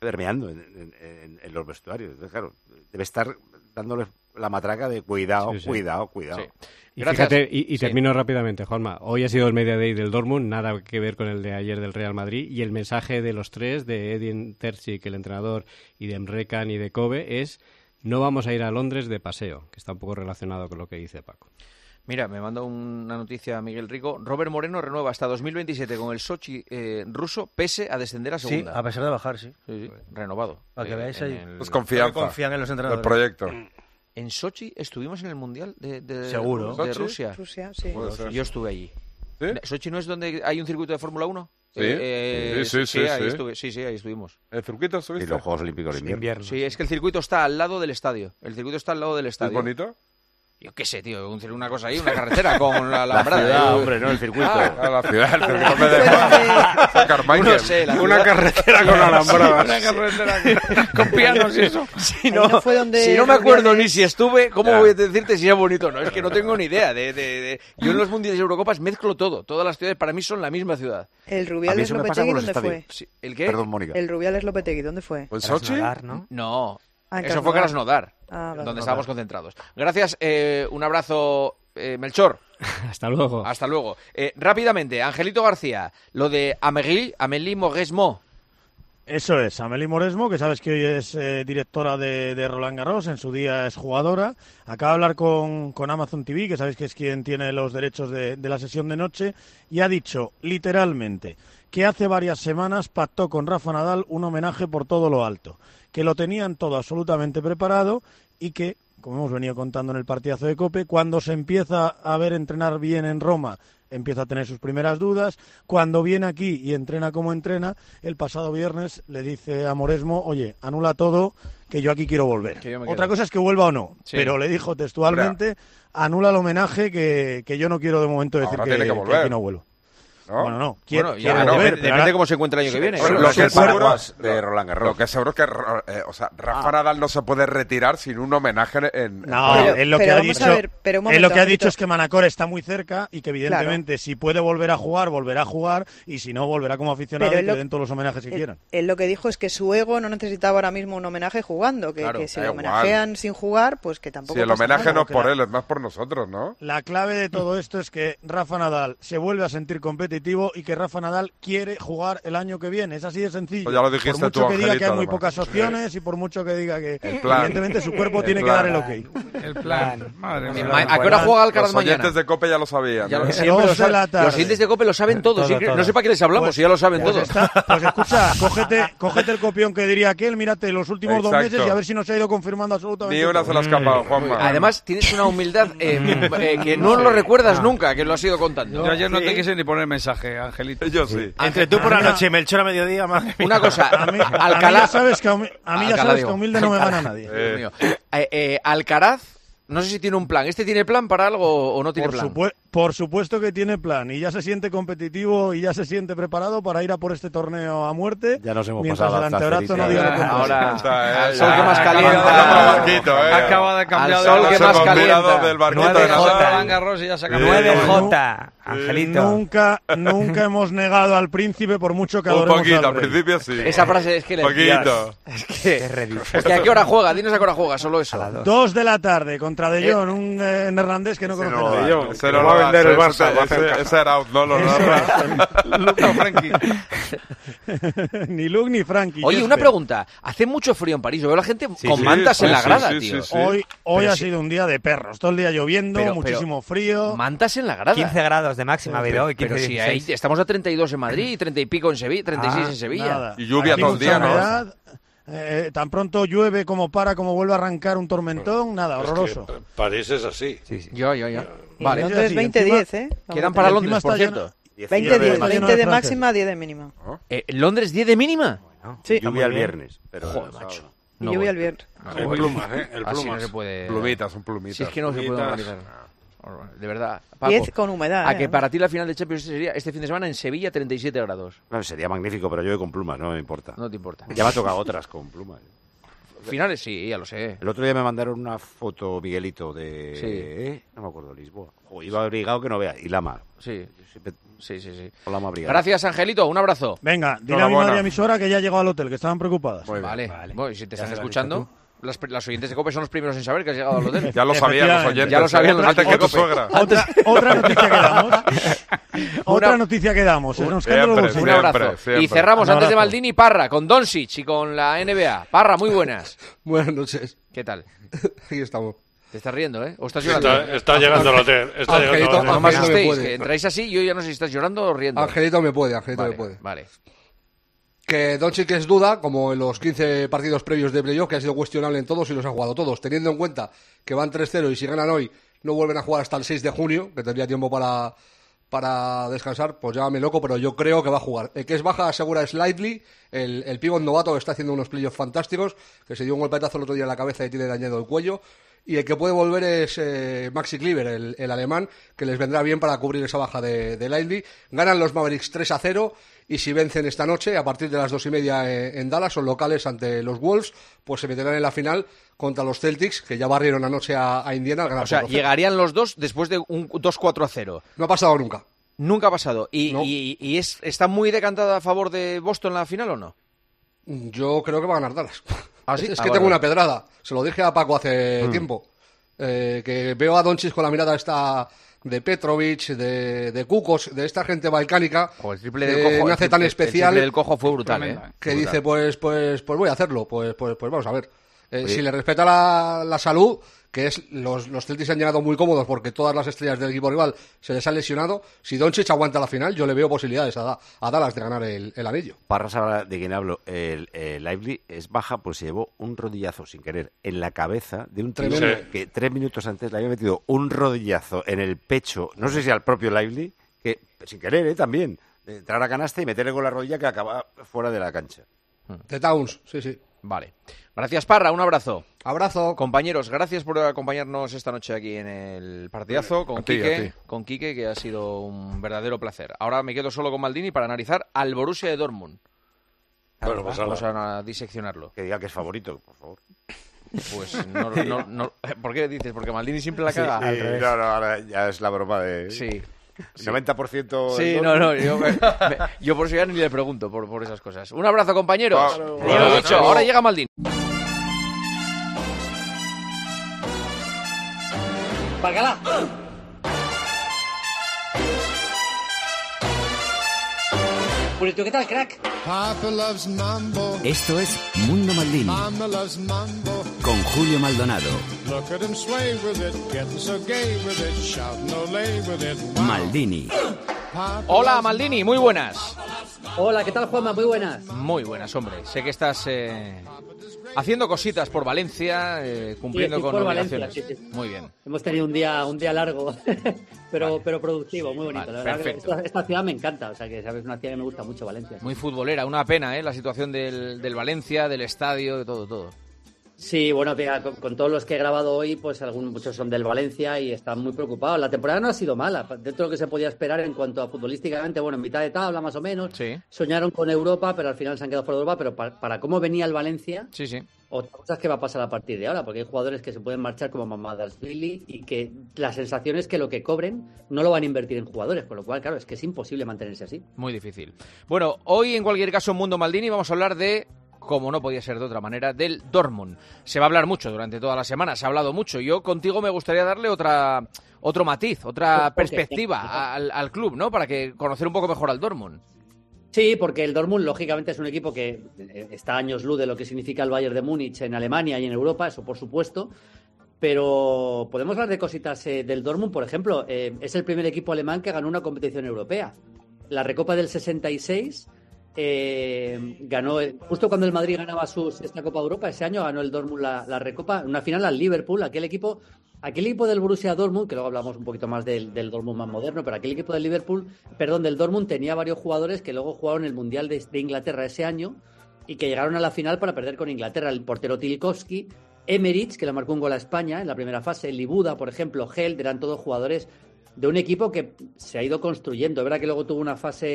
permeando en, en, en, en los vestuarios. Entonces, claro, debe estar dándole la matraca de cuidado, sí, sí. cuidado, cuidado. Sí. Y fíjate, y, y sí. termino rápidamente, Juanma. Hoy ha sido el Media Day del Dortmund, nada que ver con el de ayer del Real Madrid, y el mensaje de los tres, de Edin Terzic, el entrenador, y de Emre Can y de Kobe, es: no vamos a ir a Londres de paseo, que está un poco relacionado con lo que dice Paco. Mira, me manda una noticia Miguel Rico. Robert Moreno renueva hasta dos mil veintisiete con el Sochi eh, ruso, pese a descender a segunda. Sí, a pesar de bajar, sí. Sí, sí, renovado. Para que eh, veáis ahí. El... Pues confianza. Confían en los entrenadores. El proyecto. En Sochi estuvimos en el Mundial de, de, Seguro. de ¿Sochi? Rusia. Rusia, sí. Yo estuve allí. ¿Sí? ¿Sochi no es donde hay un circuito de Fórmula uno? Sí. Eh, sí, sí, sí, sí, ahí sí. Estuve, sí, sí, ahí estuvimos. ¿El circuito estuviste? Y los Juegos Olímpicos de invierno. invierno. Sí, es que el circuito está al lado del estadio. El circuito está al lado del estadio. ¿Es bonito? Yo qué sé, tío, una cosa ahí, una carretera con la alambrada. La ciudad, hombre, no el circuito. Ah, la ciudad, el circuito me deja Carmichael. No sé, la una carretera con alambradas. Una carretera con pianos y eso. Si no, no, fue donde si no me acuerdo Rubiales... ni si estuve, ¿cómo Ya. voy a decirte si es bonito o no? Es que no tengo ni idea. De, de, de... Yo en los Mundiales y Eurocopas mezclo todo. Todas las ciudades para mí son la misma ciudad. El A mí Rubiales eso me pasa Lopetegui, con los ¿dónde estadios. fue? Sí, ¿el qué? Perdón, Mónica. El Rubiales Lopetegui, ¿dónde fue? ¿En Sochi? Krasnodar, ¿no? No, Ah, en eso fue Krasnodar, Ah, vale. donde estábamos concentrados. Gracias, eh, un abrazo, eh, Melchor. Hasta luego. Hasta luego. Eh, rápidamente, Angelito García, lo de Amélie, Amélie Mauresmo. Eso es, Amélie Mauresmo, que sabes que hoy es eh, directora de, de Roland Garros, en su día es jugadora. Acaba de hablar con, con Amazon T V, que sabéis que es quien tiene los derechos de, de la sesión de noche, y ha dicho literalmente que hace varias semanas pactó con Rafa Nadal un homenaje por todo lo alto, que lo tenían todo absolutamente preparado y que, como hemos venido contando en el partidazo de COPE, cuando se empieza a ver entrenar bien en Roma, empieza a tener sus primeras dudas. Cuando viene aquí y entrena como entrena, el pasado viernes le dice a Mauresmo: oye, anula todo, que yo aquí quiero volver. Otra cosa es que vuelva o no, Sí. pero le dijo textualmente: anula el homenaje, que, que yo no quiero de momento decir Ahora que, tiene que que volver. aquí no vuelvo. ¿No? Bueno, no, quiere, Bueno, quiere ya, volver, depende, pero depende ahora- cómo se encuentra el año que viene. Bueno, Eso lo es que el es seguro, paraguas de Roland Garros. Lo que es seguro es que eh, o sea, Rafa Nadal no se puede retirar sin un homenaje en... No, Pero- él lo que pero ha vamos dicho, a ver, pero un él lo momento, que ha Angelito. dicho es que Manacor está muy cerca y que evidentemente si puede volver a jugar, volverá a jugar, y si no, volverá como aficionado Pero y él que lo- le den todos los homenajes que Él, quieran. él lo que dijo es que su ego no necesitaba ahora mismo un homenaje jugando, que, Claro, que si da le igual. homenajean sin jugar, pues que tampoco Si el pasa homenaje nada. no es por él, es más por nosotros, ¿no? La clave de todo esto es que Rafa Nadal se vuelve a sentir competitivo y que Rafa Nadal quiere jugar el año que viene. Es así de sencillo. Pues ya lo dijiste por mucho tú, que diga que hay Angelito, muy además. pocas opciones y por mucho que diga que El plan. evidentemente su cuerpo El tiene plan. que dar el ok. El plan. Madre mía. Ma- ¿A qué hora juega Alcaraz Los mañana? oyentes de COPE ya lo sabían. Ya lo- ¿no? siempre lo Dos de saben. la tarde. Los oyentes de COPE lo saben todos. Todo, sí, que- todo. No sé para qué les hablamos, Pues- si ya lo saben Pues, todos. está- pues escucha, cógete, cógete el copión que diría aquel, mírate los últimos dos Exacto. meses y a ver si nos ha ido confirmando absolutamente Ni una todo. se la ha escapado, Juanma. Además, tienes una humildad eh, eh, que no lo recuerdas nunca, que lo has ido contando. Yo ayer no te quise ni poner mensaje, Angelito. Yo sí. Entre tú por la noche y Melchor a mediodía, madre mía. Una cosa, A mí, a mí ya Alcalá... sabes que, a mí, a mí ya Alcalá, sabes digo. que humilde no me Alcalá. gana nadie. Eh, Dios mío. Eh, eh, Alcaraz, no sé si tiene un plan. ¿Este tiene plan para algo o no tiene Por, plan? supue- por supuesto que tiene plan y ya se siente competitivo y ya se siente preparado para ir a por este torneo a muerte. Ya nos hemos mientras pasado el la antebrazo no Thatcherista. diga lo Ah, contrario. ahora, Está, al eh, sol ya. que más Acaba calienta. de cambiar el barquito, eh. Acaba de cambiar Al de sol la- que Nos más hemos calienta. olvidado del barquito Nueve de J. Nadal. Roland Garros y ya se acabó. nueve Sí. J, Angelito. Nunca, nunca hemos negado al príncipe por mucho que Un adoremos poquito, al al rey. principio sí. Esa frase es que le Poquito. Es que, es que ¿a qué hora juega? Dinos a qué hora juega, solo eso. Dos de la tarde contra De Jong, un eh, neerlandés que no conoce no lo nada. da. Ese no va a lo vender hace, el Barça, ese- va a hacer ese- caja. Ese era out, no lo narra. Luca Franchi. Ni Luke ni Frankie. Oye, Jesper. una pregunta. Hace mucho frío en París. Yo veo a la gente con sí, mantas sí, en la sí, grada, sí, tío. sí, sí. Hoy, hoy Pero ha sí. sido un día de perros. Todo el día lloviendo, Pero- muchísimo frío. Mantas en la grada. quince grados de máxima ha habido hoy, quince, Pero si dieciséis. ahí estamos a treinta y dos en Madrid y treinta y pico en Sevilla, treinta y seis Ah, en Sevilla. nada. Y lluvia Aquí todo el mucha día, ¿no? humedad, eh, tan pronto llueve como para, como vuelve a arrancar un tormentón, nada, Es que horroroso. París es así. Yo, yo, yo. Y Vale. Londres Sí, veinte diez, ¿eh? encima- Quedan Y para encima Londres, por está cierto. veinte diez, Está lleno veinte de franceses. máxima, diez de mínima. Eh, ¿Londres diez de mínima? Sí. Lluvia el viernes. Pero Joder, el sábado macho. Y No yo voy voy. al viernes. El plumas, ¿eh? El Así no plumas. se puede. Plumitas, son plumitas. Si es que no se puede Plumitas. organizar. De verdad. Paco, diez con humedad. a ¿eh? que para ti la final de Champions sería este fin de semana en Sevilla treinta y siete grados. Claro, sería magnífico, pero yo voy con plumas, no me importa. No te importa. Ya me ha tocado otras con plumas. finales, sí, ya lo sé. El otro día me mandaron una foto, Miguelito, de... Sí. ¿eh? No me acuerdo, Lisboa. O iba abrigado que no vea. Y Lama. Sí, sí, sí. sí. O Lama abrigado. Gracias, Angelito. Un abrazo. Venga, dile a mi madre y a mi suegra que ya ha llegado al hotel, que estaban preocupadas. Vale. vale. Bueno, y si te están escuchando... Las, las oyentes de COPE son los primeros en saber que has llegado al hotel. Ya lo sabían los oyentes. Ya lo sabían los antes que tu suegra. Otra, otra noticia que damos. Otra Una, noticia que damos. Un, siempre, un abrazo. Siempre, siempre. Y cerramos Un antes de abrazo. Maldini, Parra, con Doncic y con la N B A. Parra, muy buenas. Buenas noches. ¿Qué tal? Aquí estamos. Te estás riendo, ¿eh? ¿O estás llorando? Está, está llegando al hotel. Está Angelito, llegando al hotel. No me Angelito me asustéis, puede. que entráis así, yo ya no sé si estás llorando o riendo. Angelito me puede, Angelito vale, me puede. Vale. Que Doncic es duda, como en los quince partidos previos de playoff, que ha sido cuestionable en todos y los ha jugado todos, teniendo en cuenta que van tres cero y si ganan hoy no vuelven a jugar hasta el seis de junio, que tendría tiempo para, para descansar, pues llámame loco, pero yo creo que va a jugar. El que es baja asegura es Lively, el, el pívot novato que está haciendo unos playoffs fantásticos, que se dio un golpetazo el otro día en la cabeza y tiene dañado el cuello. Y el que puede volver es eh, Maxi Kleber, el, el alemán, que les vendrá bien para cubrir esa baja de, de Lively. Ganan los Mavericks tres a cero y si vencen esta noche, a partir de las dos y media en, en Dallas, son locales ante los Wolves, pues se meterán en la final contra los Celtics, que ya barrieron anoche a, a Indiana al ganar. O sea, llegarían los dos después de un dos cuatro a cero. No ha pasado nunca. Nunca ha pasado. ¿Y, No. y, y es, está muy decantada a favor de Boston la final o no? Yo creo que va a ganar Dallas. ¿Ah, sí? Es Ah, que vale, tengo vale. una pedrada. Se lo dije a Paco hace Mm. tiempo. Eh, que veo a Doncic con la mirada esta de Petrovic, de, de Kukos, de esta gente balcánica. O el triple del que cojo, me el hace triple- tan el especial. triple del cojo fue brutal, ¿eh? Que Brutal. dice, pues, pues, pues voy a hacerlo. Pues, pues, pues vamos a ver. Eh, Oye. si le respeta la, la salud, que es los, los Celtics han llegado muy cómodos porque todas las estrellas del equipo rival se les han lesionado. Si Doncic aguanta la final, yo le veo posibilidades a, Da- a Dallas de ganar el, el anillo. Parra sabrá de quién hablo. El, el Lively es baja, pues se llevó un rodillazo sin querer en la cabeza de un tío Tremendo. que tres minutos antes le había metido un rodillazo en el pecho, no sé si al propio Lively, que sin querer, ¿eh? También, de entrar a canasta y meterle con la rodilla que acaba fuera de la cancha. De Towns, sí, sí. Vale. Gracias, Parra. Un abrazo. Abrazo. Compañeros, gracias por acompañarnos esta noche aquí en el partidazo con A ti, a Quique, ti. con Quique, que ha sido un verdadero placer. Ahora me quedo solo con Maldini para analizar al Borussia de Dortmund. Bueno, pues Vamos ala. a diseccionarlo. Que diga que es favorito, por favor. Pues no, no, no. ¿Por qué dices? Porque Maldini siempre la Sí, caga. eh, no, no, ahora ya es la broma de... Sí. noventa por ciento... Sí, el no, no, Dortmund. yo, me- me- yo por eso ya ni le pregunto por, por esas cosas. Un abrazo, compañeros. Claro. Y lo dicho, ahora llega Maldini. ¡Bacala! Purito, ¿qué tal, crack? Esto es Mundo Maldini con Julio Maldonado. Maldini. Hola, Maldini, muy buenas. Hola, ¿qué tal, Juanma? Muy buenas. Muy buenas, hombre. Sé que estás eh, haciendo cositas por Valencia, eh, cumpliendo Sí, estoy con por Valencia, obligaciones. sí, sí. Muy bien. Hemos tenido un día, un día largo, pero, pero productivo, muy bonito. Vale, la verdad que perfecto. esta, esta ciudad me encanta, o sea que sabes, una ciudad que me gusta mucho, Valencia. Muy futbolera, una pena, ¿eh? La situación del, del Valencia, del estadio, de todo, todo. Sí, bueno, mira, con, con todos los que he grabado hoy, pues algunos, muchos son del Valencia y están muy preocupados. La temporada no ha sido mala, dentro de lo que se podía esperar en cuanto a futbolísticamente, bueno, en mitad de tabla más o menos. Sí. Soñaron con Europa, pero al final se han quedado fuera de Europa, pero para, para cómo venía el Valencia, Sí, sí. otra cosa es que va a pasar a partir de ahora, porque hay jugadores que se pueden marchar como Mamadashvili y que la sensación es que lo que cobren no lo van a invertir en jugadores, con lo cual, claro, es que es imposible mantenerse así. Muy difícil. Bueno, hoy en cualquier caso en Mundo Maldini vamos a hablar de, como no podía ser de otra manera, del Dortmund. Se va a hablar mucho durante toda la semana, se ha hablado mucho. Yo contigo me gustaría darle otra otro matiz, otra ¿Por qué? perspectiva al, al club, ¿no? Para que conocer un poco mejor al Dortmund. Sí, porque el Dortmund, lógicamente, es un equipo que está a años luz de lo que significa el Bayern de Múnich en Alemania y en Europa, eso por supuesto. Pero podemos hablar de cositas eh, del Dortmund, por ejemplo. Eh, es el primer equipo alemán que ganó una competición europea. La Recopa del sesenta y seis eh, ganó, justo cuando el Madrid ganaba su sexta Copa de Europa, ese año ganó el Dortmund la, la Recopa, una final al Liverpool, aquel equipo... Aquel equipo del Borussia Dortmund, que luego hablamos un poquito más del, del Dortmund más moderno, pero aquel equipo del Liverpool, perdón, del Dortmund tenía varios jugadores que luego jugaron el Mundial de, de Inglaterra ese año y que llegaron a la final para perder con Inglaterra. El portero Tilkowski, Emmerich, que le marcó un gol a España en la primera fase, Libuda, por ejemplo, Held, eran todos jugadores de un equipo que se ha ido construyendo. Es verdad que luego tuvo una fase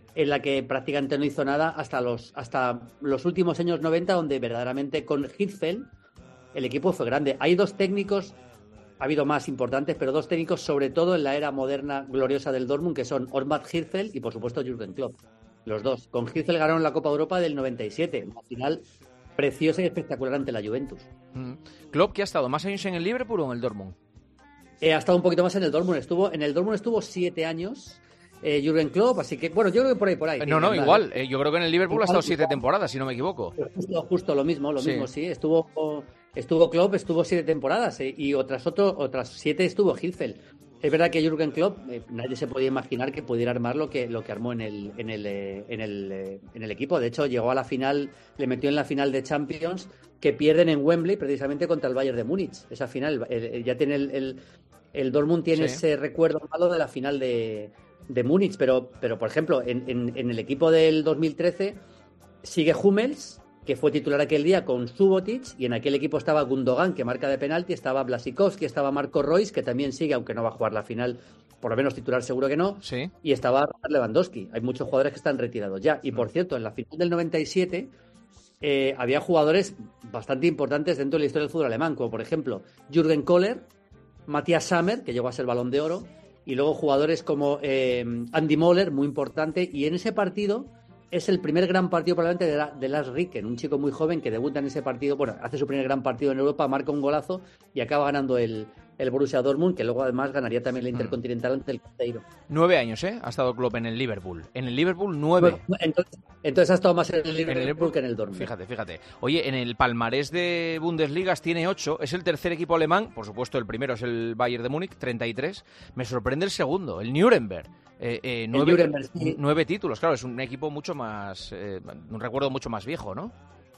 en la que prácticamente no hizo nada hasta los, hasta los últimos años noventa, donde verdaderamente con Hitzfeld el equipo fue grande. Hay dos técnicos, ha habido más importantes, pero dos técnicos, sobre todo en la era moderna gloriosa del Dortmund, que son Ottmar Hitzfeld y, por supuesto, Jürgen Klopp. Los dos. Con Hitzfeld ganaron la Copa Europa del noventa y siete, una final preciosa y espectacular ante la Juventus. Mm. Klopp, ¿que ha estado más años en el Liverpool o en el Dortmund? Eh, ha estado un poquito más en el Dortmund. Estuvo, en el Dortmund estuvo siete años eh, Jürgen Klopp, así que, bueno, yo creo que por ahí, por ahí. No, no, igual. Eh, yo creo que en el Liverpool igual, ha estado siete igual. temporadas, si no me equivoco. Justo, justo lo mismo, lo Sí. mismo, sí. Estuvo, estuvo Klopp, estuvo siete temporadas eh, y otras, otro, otras siete estuvo Hitzfeld. Es verdad que Jürgen Klopp, eh, nadie se podía imaginar que pudiera armar lo que, lo que armó en el, en, el, eh, en, el, eh, en el equipo. De hecho, llegó a la final, le metió en la final de Champions, que pierden en Wembley precisamente contra el Bayern de Múnich. Esa final, el, el, ya tiene el, el, el Dortmund tiene Sí. ese recuerdo malo de la final de, de Múnich. Pero, pero, por ejemplo, en, en, en el equipo del dos mil trece sigue Hummels, que fue titular aquel día con Subotic, y en aquel equipo estaba Gundogan, que marca de penalti, estaba Blasikowski, estaba Marco Reus, que también sigue, aunque no va a jugar la final, por lo menos titular seguro que no, Sí. y estaba Robert Lewandowski. Hay muchos jugadores que están retirados ya. Y por cierto, en la final del noventa y siete eh, había jugadores bastante importantes dentro de la historia del fútbol alemán, como por ejemplo Jürgen Kohler, Matthias Sammer, que llegó a ser Balón de Oro, y luego jugadores como eh, Andy Möller, muy importante, y en ese partido es el primer gran partido probablemente de, la, de Lars Ricken, un chico muy joven que debuta en ese partido, bueno, hace su primer gran partido en Europa, marca un golazo y acaba ganando el, el Borussia Dortmund, que luego además ganaría también la Intercontinental ante el Cruzeiro. Nueve años, ¿eh? Ha estado Klopp en el Liverpool. En el Liverpool, nueve. Bueno, entonces, entonces ha estado más en el Liverpool, En el Liverpool que en el Dortmund. Fíjate, fíjate. Oye, en el palmarés de Bundesligas tiene ocho, es el tercer equipo alemán, por supuesto el primero es el Bayern de Múnich, treinta y tres. Me sorprende el segundo, el Nuremberg. Eh, eh, nueve, Nuremberg, sí. nueve títulos, claro, es un equipo mucho más, eh, un recuerdo mucho más viejo, ¿no?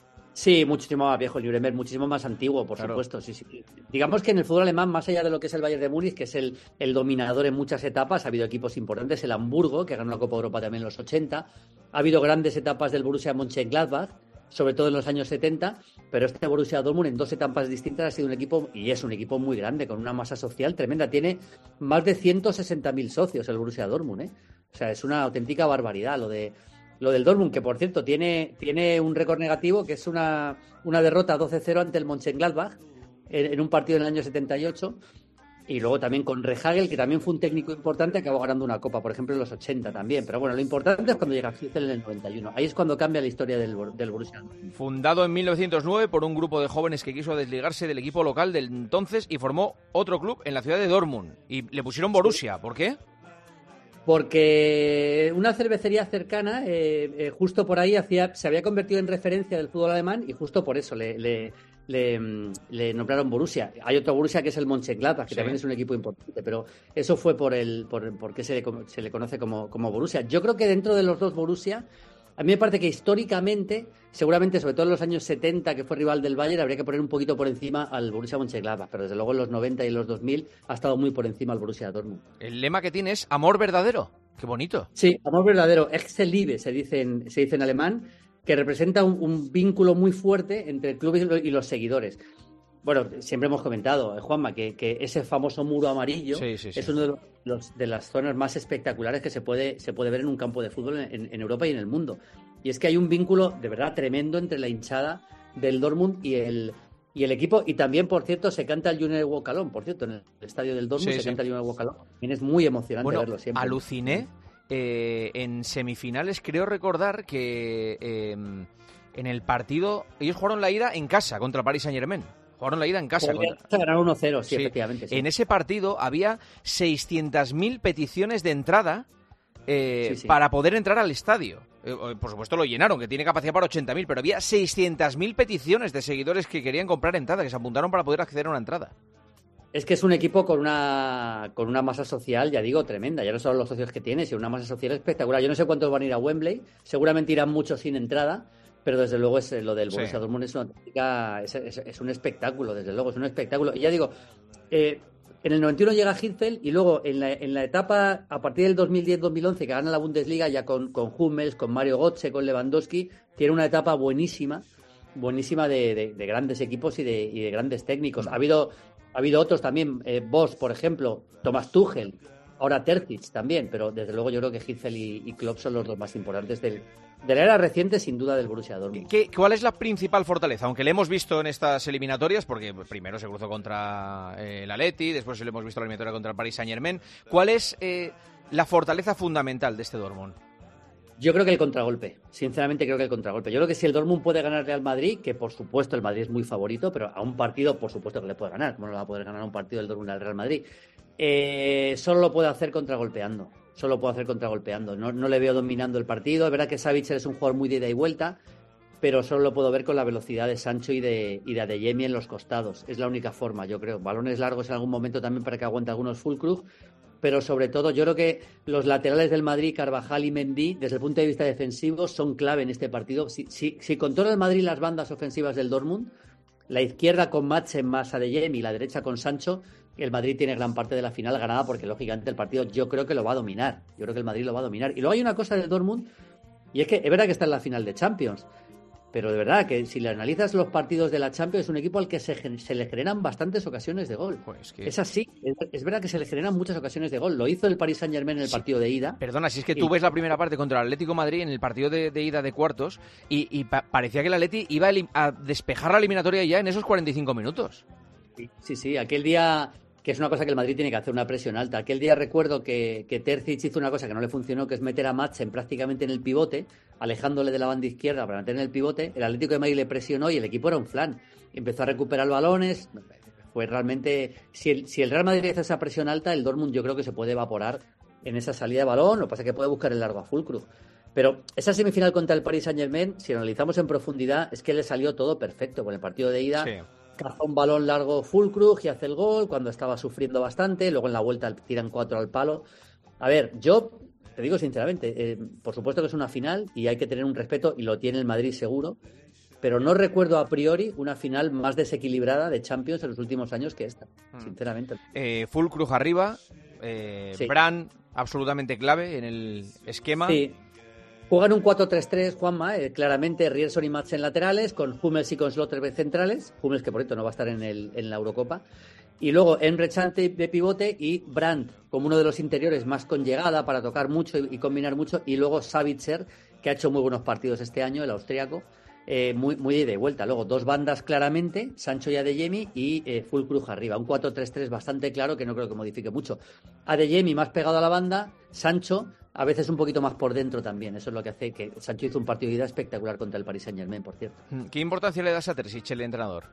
Sí, muchísimo más viejo el Nuremberg, muchísimo más antiguo, por Claro. supuesto. Sí, sí. Digamos que en el fútbol alemán, más allá de lo que es el Bayern de Múnich, que es el, el dominador en muchas etapas, ha habido equipos importantes, el Hamburgo, que ganó la Copa Europa también en los ochenta, ha habido grandes etapas del Borussia Mönchengladbach, sobre todo en los años setenta, pero este Borussia Dortmund en dos etapas distintas ha sido un equipo, y es un equipo muy grande, con una masa social tremenda. Tiene más de ciento sesenta mil socios el Borussia Dortmund, ¿eh? O sea, es una auténtica barbaridad lo de lo del Dortmund, que por cierto tiene, tiene un récord negativo, que es una, una derrota doce cero ante el Mönchengladbach en, en un partido en el año setenta y ocho. Y luego también con Rehagel, que también fue un técnico importante, acabó ganando una copa, por ejemplo, en los ochenta también. Pero bueno, lo importante es cuando llega Hitzfeld en el noventa y uno. Ahí es cuando cambia la historia del, del Borussia. Fundado en mil novecientos nueve por un grupo de jóvenes que quiso desligarse del equipo local del entonces y formó otro club en la ciudad de Dortmund. Y le pusieron Borussia. ¿Por qué? Porque una cervecería cercana, eh, eh, justo por ahí, hacía, se había convertido en referencia del fútbol alemán y justo por eso le, le, le, le nombraron Borussia. Hay otro Borussia que es el Mönchengladbach, que Sí. también es un equipo importante, pero eso fue por el por, por qué se le, se le conoce como, como Borussia. Yo creo que dentro de los dos Borussia, a mí me parece que históricamente, seguramente, sobre todo en los años setenta, que fue rival del Bayern, habría que poner un poquito por encima al Borussia Mönchengladbach, pero desde luego en los noventa y en los dos mil ha estado muy por encima al Borussia Dortmund. El lema que tiene es amor verdadero. Qué bonito. Sí, amor verdadero, Ex-Liebe se dice en, se dice en alemán, que representa un, un vínculo muy fuerte entre el club y, lo, y los seguidores. Bueno, siempre hemos comentado, eh, Juanma, que, que ese famoso muro amarillo Sí, sí, sí. es uno de, los, los- de las zonas más espectaculares que se puede, se puede ver en un campo de fútbol en, en Europa y en el mundo. Y es que hay un vínculo de verdad tremendo entre la hinchada del Dortmund y el, y el equipo. Y también, por cierto, se canta el Junior Walk Alone, por cierto, en el estadio del Dortmund Sí, se sí. canta el Junior Walk Alone. También es muy emocionante Bueno, verlo siempre. aluciné. eh, en semifinales creo recordar que eh, en el partido ellos jugaron la ida en casa contra el Paris Saint-Germain. Jugaron la ida en casa. Podría contra- ganar uno cero, sí, Sí. efectivamente. sí. En ese partido había seiscientas mil peticiones de entrada eh, Sí, sí. para poder entrar al estadio. Eh, eh, por supuesto lo llenaron, que tiene capacidad para ochenta mil, pero había seiscientas mil peticiones de seguidores que querían comprar entrada, que se apuntaron para poder acceder a una entrada. Es que es un equipo con una con una masa social, ya digo, tremenda. Ya no solo los socios que tiene, sino una masa social espectacular. Yo no sé cuántos van a ir a Wembley. Seguramente irán muchos sin entrada, pero desde luego es eh, lo del Sí. Borussia Dortmund es una auténtica- es, es- es un espectáculo, desde luego, es un espectáculo. Y ya digo, eh, en el noventa y uno llega Hitzfeld y luego en la, en la etapa, a partir del dos mil diez dos mil once, que gana la Bundesliga ya con, con Hummels, con Mario Götze, con Lewandowski, tiene una etapa buenísima, buenísima de, de- de grandes equipos y de, y de grandes técnicos. Ha habido, ha habido otros también, eh, Bosch, por ejemplo, Thomas Tuchel, ahora Terzic también, pero desde luego yo creo que Hitzel y, y Klopp son los dos más importantes del, de la era reciente, sin duda, del Borussia Dortmund. ¿Qué, ¿Cuál es la principal fortaleza? Aunque le hemos visto en estas eliminatorias, porque primero se cruzó contra eh, el Atleti, después le hemos visto la eliminatoria contra el Paris Saint-Germain. ¿Cuál es eh, la fortaleza fundamental de este Dortmund? Yo creo que el contragolpe, sinceramente creo que el contragolpe. Yo creo que si el Dortmund puede ganarle al Madrid, que por supuesto el Madrid es muy favorito, pero a un partido por supuesto que le puede ganar. ¿Cómo no le va a poder ganar a un partido el Dortmund al Real Madrid? Eh, solo lo puede hacer contragolpeando, solo lo puede hacer contragolpeando. No, no le veo dominando el partido. Es verdad que Savitzer es un jugador muy de ida y vuelta, pero solo lo puedo ver con la velocidad de Sancho y de, y de Adeyemi en los costados. Es la única forma, yo creo. Balones largos en algún momento también para que aguante algunos Füllkrug, pero sobre todo yo creo que los laterales del Madrid, Carvajal y Mendy, desde el punto de vista defensivo, son clave en este partido. Si, si, si controla el Madrid las bandas ofensivas del Dortmund, la izquierda con Madsen más Adeyemi y la derecha con Sancho, el Madrid tiene gran parte de la final ganada, porque lógicamente el partido yo creo que lo va a dominar. Yo creo que el Madrid lo va a dominar. Y luego hay una cosa del Dortmund, y es que es verdad que está en la final de Champions, pero de verdad que si le analizas los partidos de la Champions, es un equipo al que se, se le generan bastantes ocasiones de gol. Pues que... Es así, es, es verdad que se le generan muchas ocasiones de gol. Lo hizo el Paris Saint-Germain en el sí. partido de ida. Perdona, si es que tú ves la primera parte contra el Atlético de Madrid en el partido de, de ida de cuartos y, y pa parecía que el Atleti iba a, a despejar la eliminatoria ya en esos cuarenta y cinco minutos. Sí, sí, sí, aquel día... que es una cosa que el Madrid tiene que hacer, una presión alta. Aquel día recuerdo que, que Terzic hizo una cosa que no le funcionó, que es meter a Madsen prácticamente en el pivote, alejándole de la banda izquierda para meter en el pivote. El Atlético de Madrid le presionó y el equipo era un flan. Empezó a recuperar balones. Fue realmente... Si el, si el Real Madrid hace esa presión alta, el Dortmund yo creo que se puede evaporar en esa salida de balón. Lo que pasa es que puede buscar el largo a Füllkrug. Pero esa semifinal contra el Paris Saint-Germain, si lo analizamos en profundidad, es que le salió todo perfecto. Con el partido de ida... Sí. Caza un balón largo Füllkrug y hace el gol cuando estaba sufriendo bastante. Luego en la vuelta tiran cuatro al palo. A ver, yo te digo sinceramente, eh, por supuesto que es una final y hay que tener un respeto, y lo tiene el Madrid seguro, pero no recuerdo a priori una final más desequilibrada de Champions en los últimos años que esta, hmm. sinceramente. Eh, Füllkrug arriba, eh, sí. Brandt absolutamente clave en el esquema. Sí. Juegan un cuatro tres tres, Juanma, eh, claramente Rierson y Madsen laterales, con Hummels y con Schlotterbeck centrales. Hummels, que por cierto no va a estar en, el, en la Eurocopa. Y luego Emre Can de pivote y Brandt como uno de los interiores más con llegada para tocar mucho y, y combinar mucho. Y luego Savitzer, que ha hecho muy buenos partidos este año, el austríaco, eh, muy, muy de ida y vuelta. Luego dos bandas claramente, Sancho y Adeyemi, y eh, Füllkrug arriba. Un cuatro tres tres bastante claro, que no creo que modifique mucho. Adeyemi más pegado a la banda, Sancho... a veces un poquito más por dentro también. Eso es lo que hace que Sancho hizo un partido de ida espectacular contra el Paris Saint-Germain, por cierto. ¿Qué importancia le das a Terzic, el entrenador?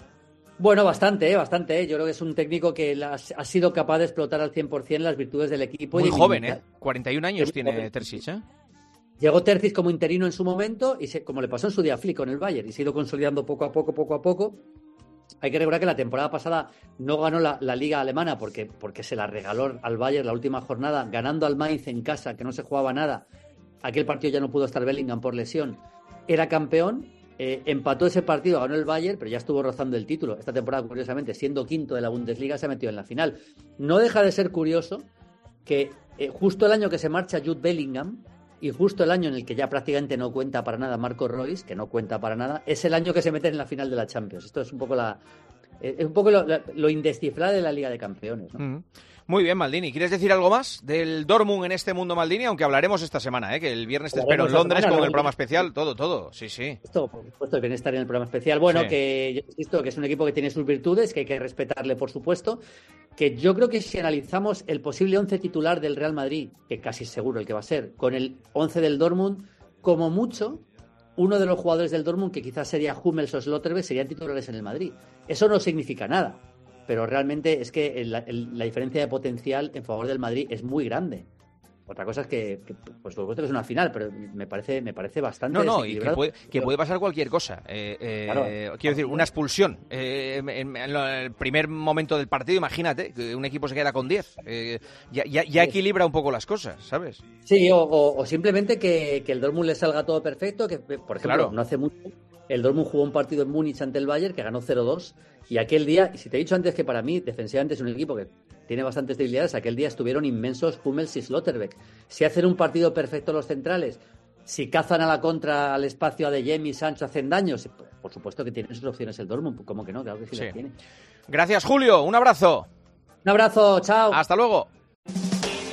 Bueno, bastante, ¿eh? bastante. ¿eh? Yo creo que es un técnico que ha sido capaz de explotar al cien por cien las virtudes del equipo. Muy y joven, ¿eh? cuarenta y un años tiene Terzic, ¿eh? Llegó Terzic como interino en su momento, y se, como le pasó en su día a Flick con el Bayern, y se ha ido consolidando poco a poco, poco a poco. Hay que recordar que la temporada pasada no ganó la, la Liga Alemana porque, porque se la regaló al Bayern la última jornada, ganando al Mainz en casa, que no se jugaba nada. Aquel partido ya no pudo estar Bellingham por lesión. Era campeón, eh, empató ese partido, ganó el Bayern, pero ya estuvo rozando el título. Esta temporada, curiosamente, siendo quinto de la Bundesliga, se ha metido en la final. No deja de ser curioso que eh, justo el año que se marcha Jude Bellingham, y justo el año en el que ya prácticamente no cuenta para nada Marco Reus, que no cuenta para nada, es el año que se mete en la final de la Champions. Esto es un poco la es un poco lo, lo indescifrable de la Liga de Campeones, ¿no? Mm. Muy bien, Maldini. ¿Quieres decir algo más del Dortmund en este mundo, Maldini? Aunque hablaremos esta semana, ¿eh? Que el viernes te espero en Londres semana, con ¿no? el programa especial. Todo, todo. Sí, sí. Esto, por supuesto, el bienestar en el programa especial. Bueno, sí. que yo insisto que es un equipo que tiene sus virtudes, que hay que respetarle, por supuesto. Que yo creo que si analizamos el posible once titular del Real Madrid, que casi seguro el que va a ser, con el once del Dortmund, como mucho, uno de los jugadores del Dortmund, que quizás sería Hummels o Schlotterbeck, serían titulares en el Madrid. Eso no significa nada, pero realmente es que el, el, la diferencia de potencial en favor del Madrid es muy grande. Otra cosa es que, que pues por supuesto que es una final, pero me parece me parece bastante no, no, y que puede, que pero... puede pasar cualquier cosa. Eh, eh, claro. Quiero decir, una expulsión eh, en, en el primer momento del partido, imagínate, que un equipo se queda con diez. Eh, ya, ya, ya equilibra un poco las cosas, ¿sabes? Sí, o, o, o simplemente que, que el Dortmund le salga todo perfecto, que por ejemplo, claro. no hace mucho el Dortmund jugó un partido en Múnich ante el Bayern que ganó cero dos, y aquel día, y si te he dicho antes que para mí defensivamente es un equipo que tiene bastantes debilidades, aquel día estuvieron inmensos Hummels y Schlotterbeck. Si hacen un partido perfecto los centrales, si cazan a la contra al espacio a Adeyemi y Sancho, hacen daño, por supuesto que tiene sus opciones el Dortmund, ¿cómo que no? Claro que sí, sí. las tiene. Gracias, Julio, un abrazo. Un abrazo, chao. Hasta luego.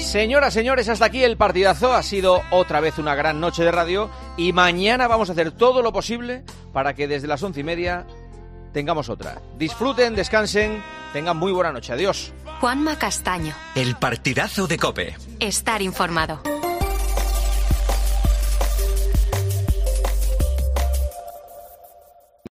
Señoras, señores, hasta aquí el partidazo. Ha sido otra vez una gran noche de radio y mañana vamos a hacer todo lo posible para que desde las once y media tengamos otra. Disfruten, descansen, tengan muy buena noche. Adiós. Juanma Castaño. El partidazo de COPE. Estar informado.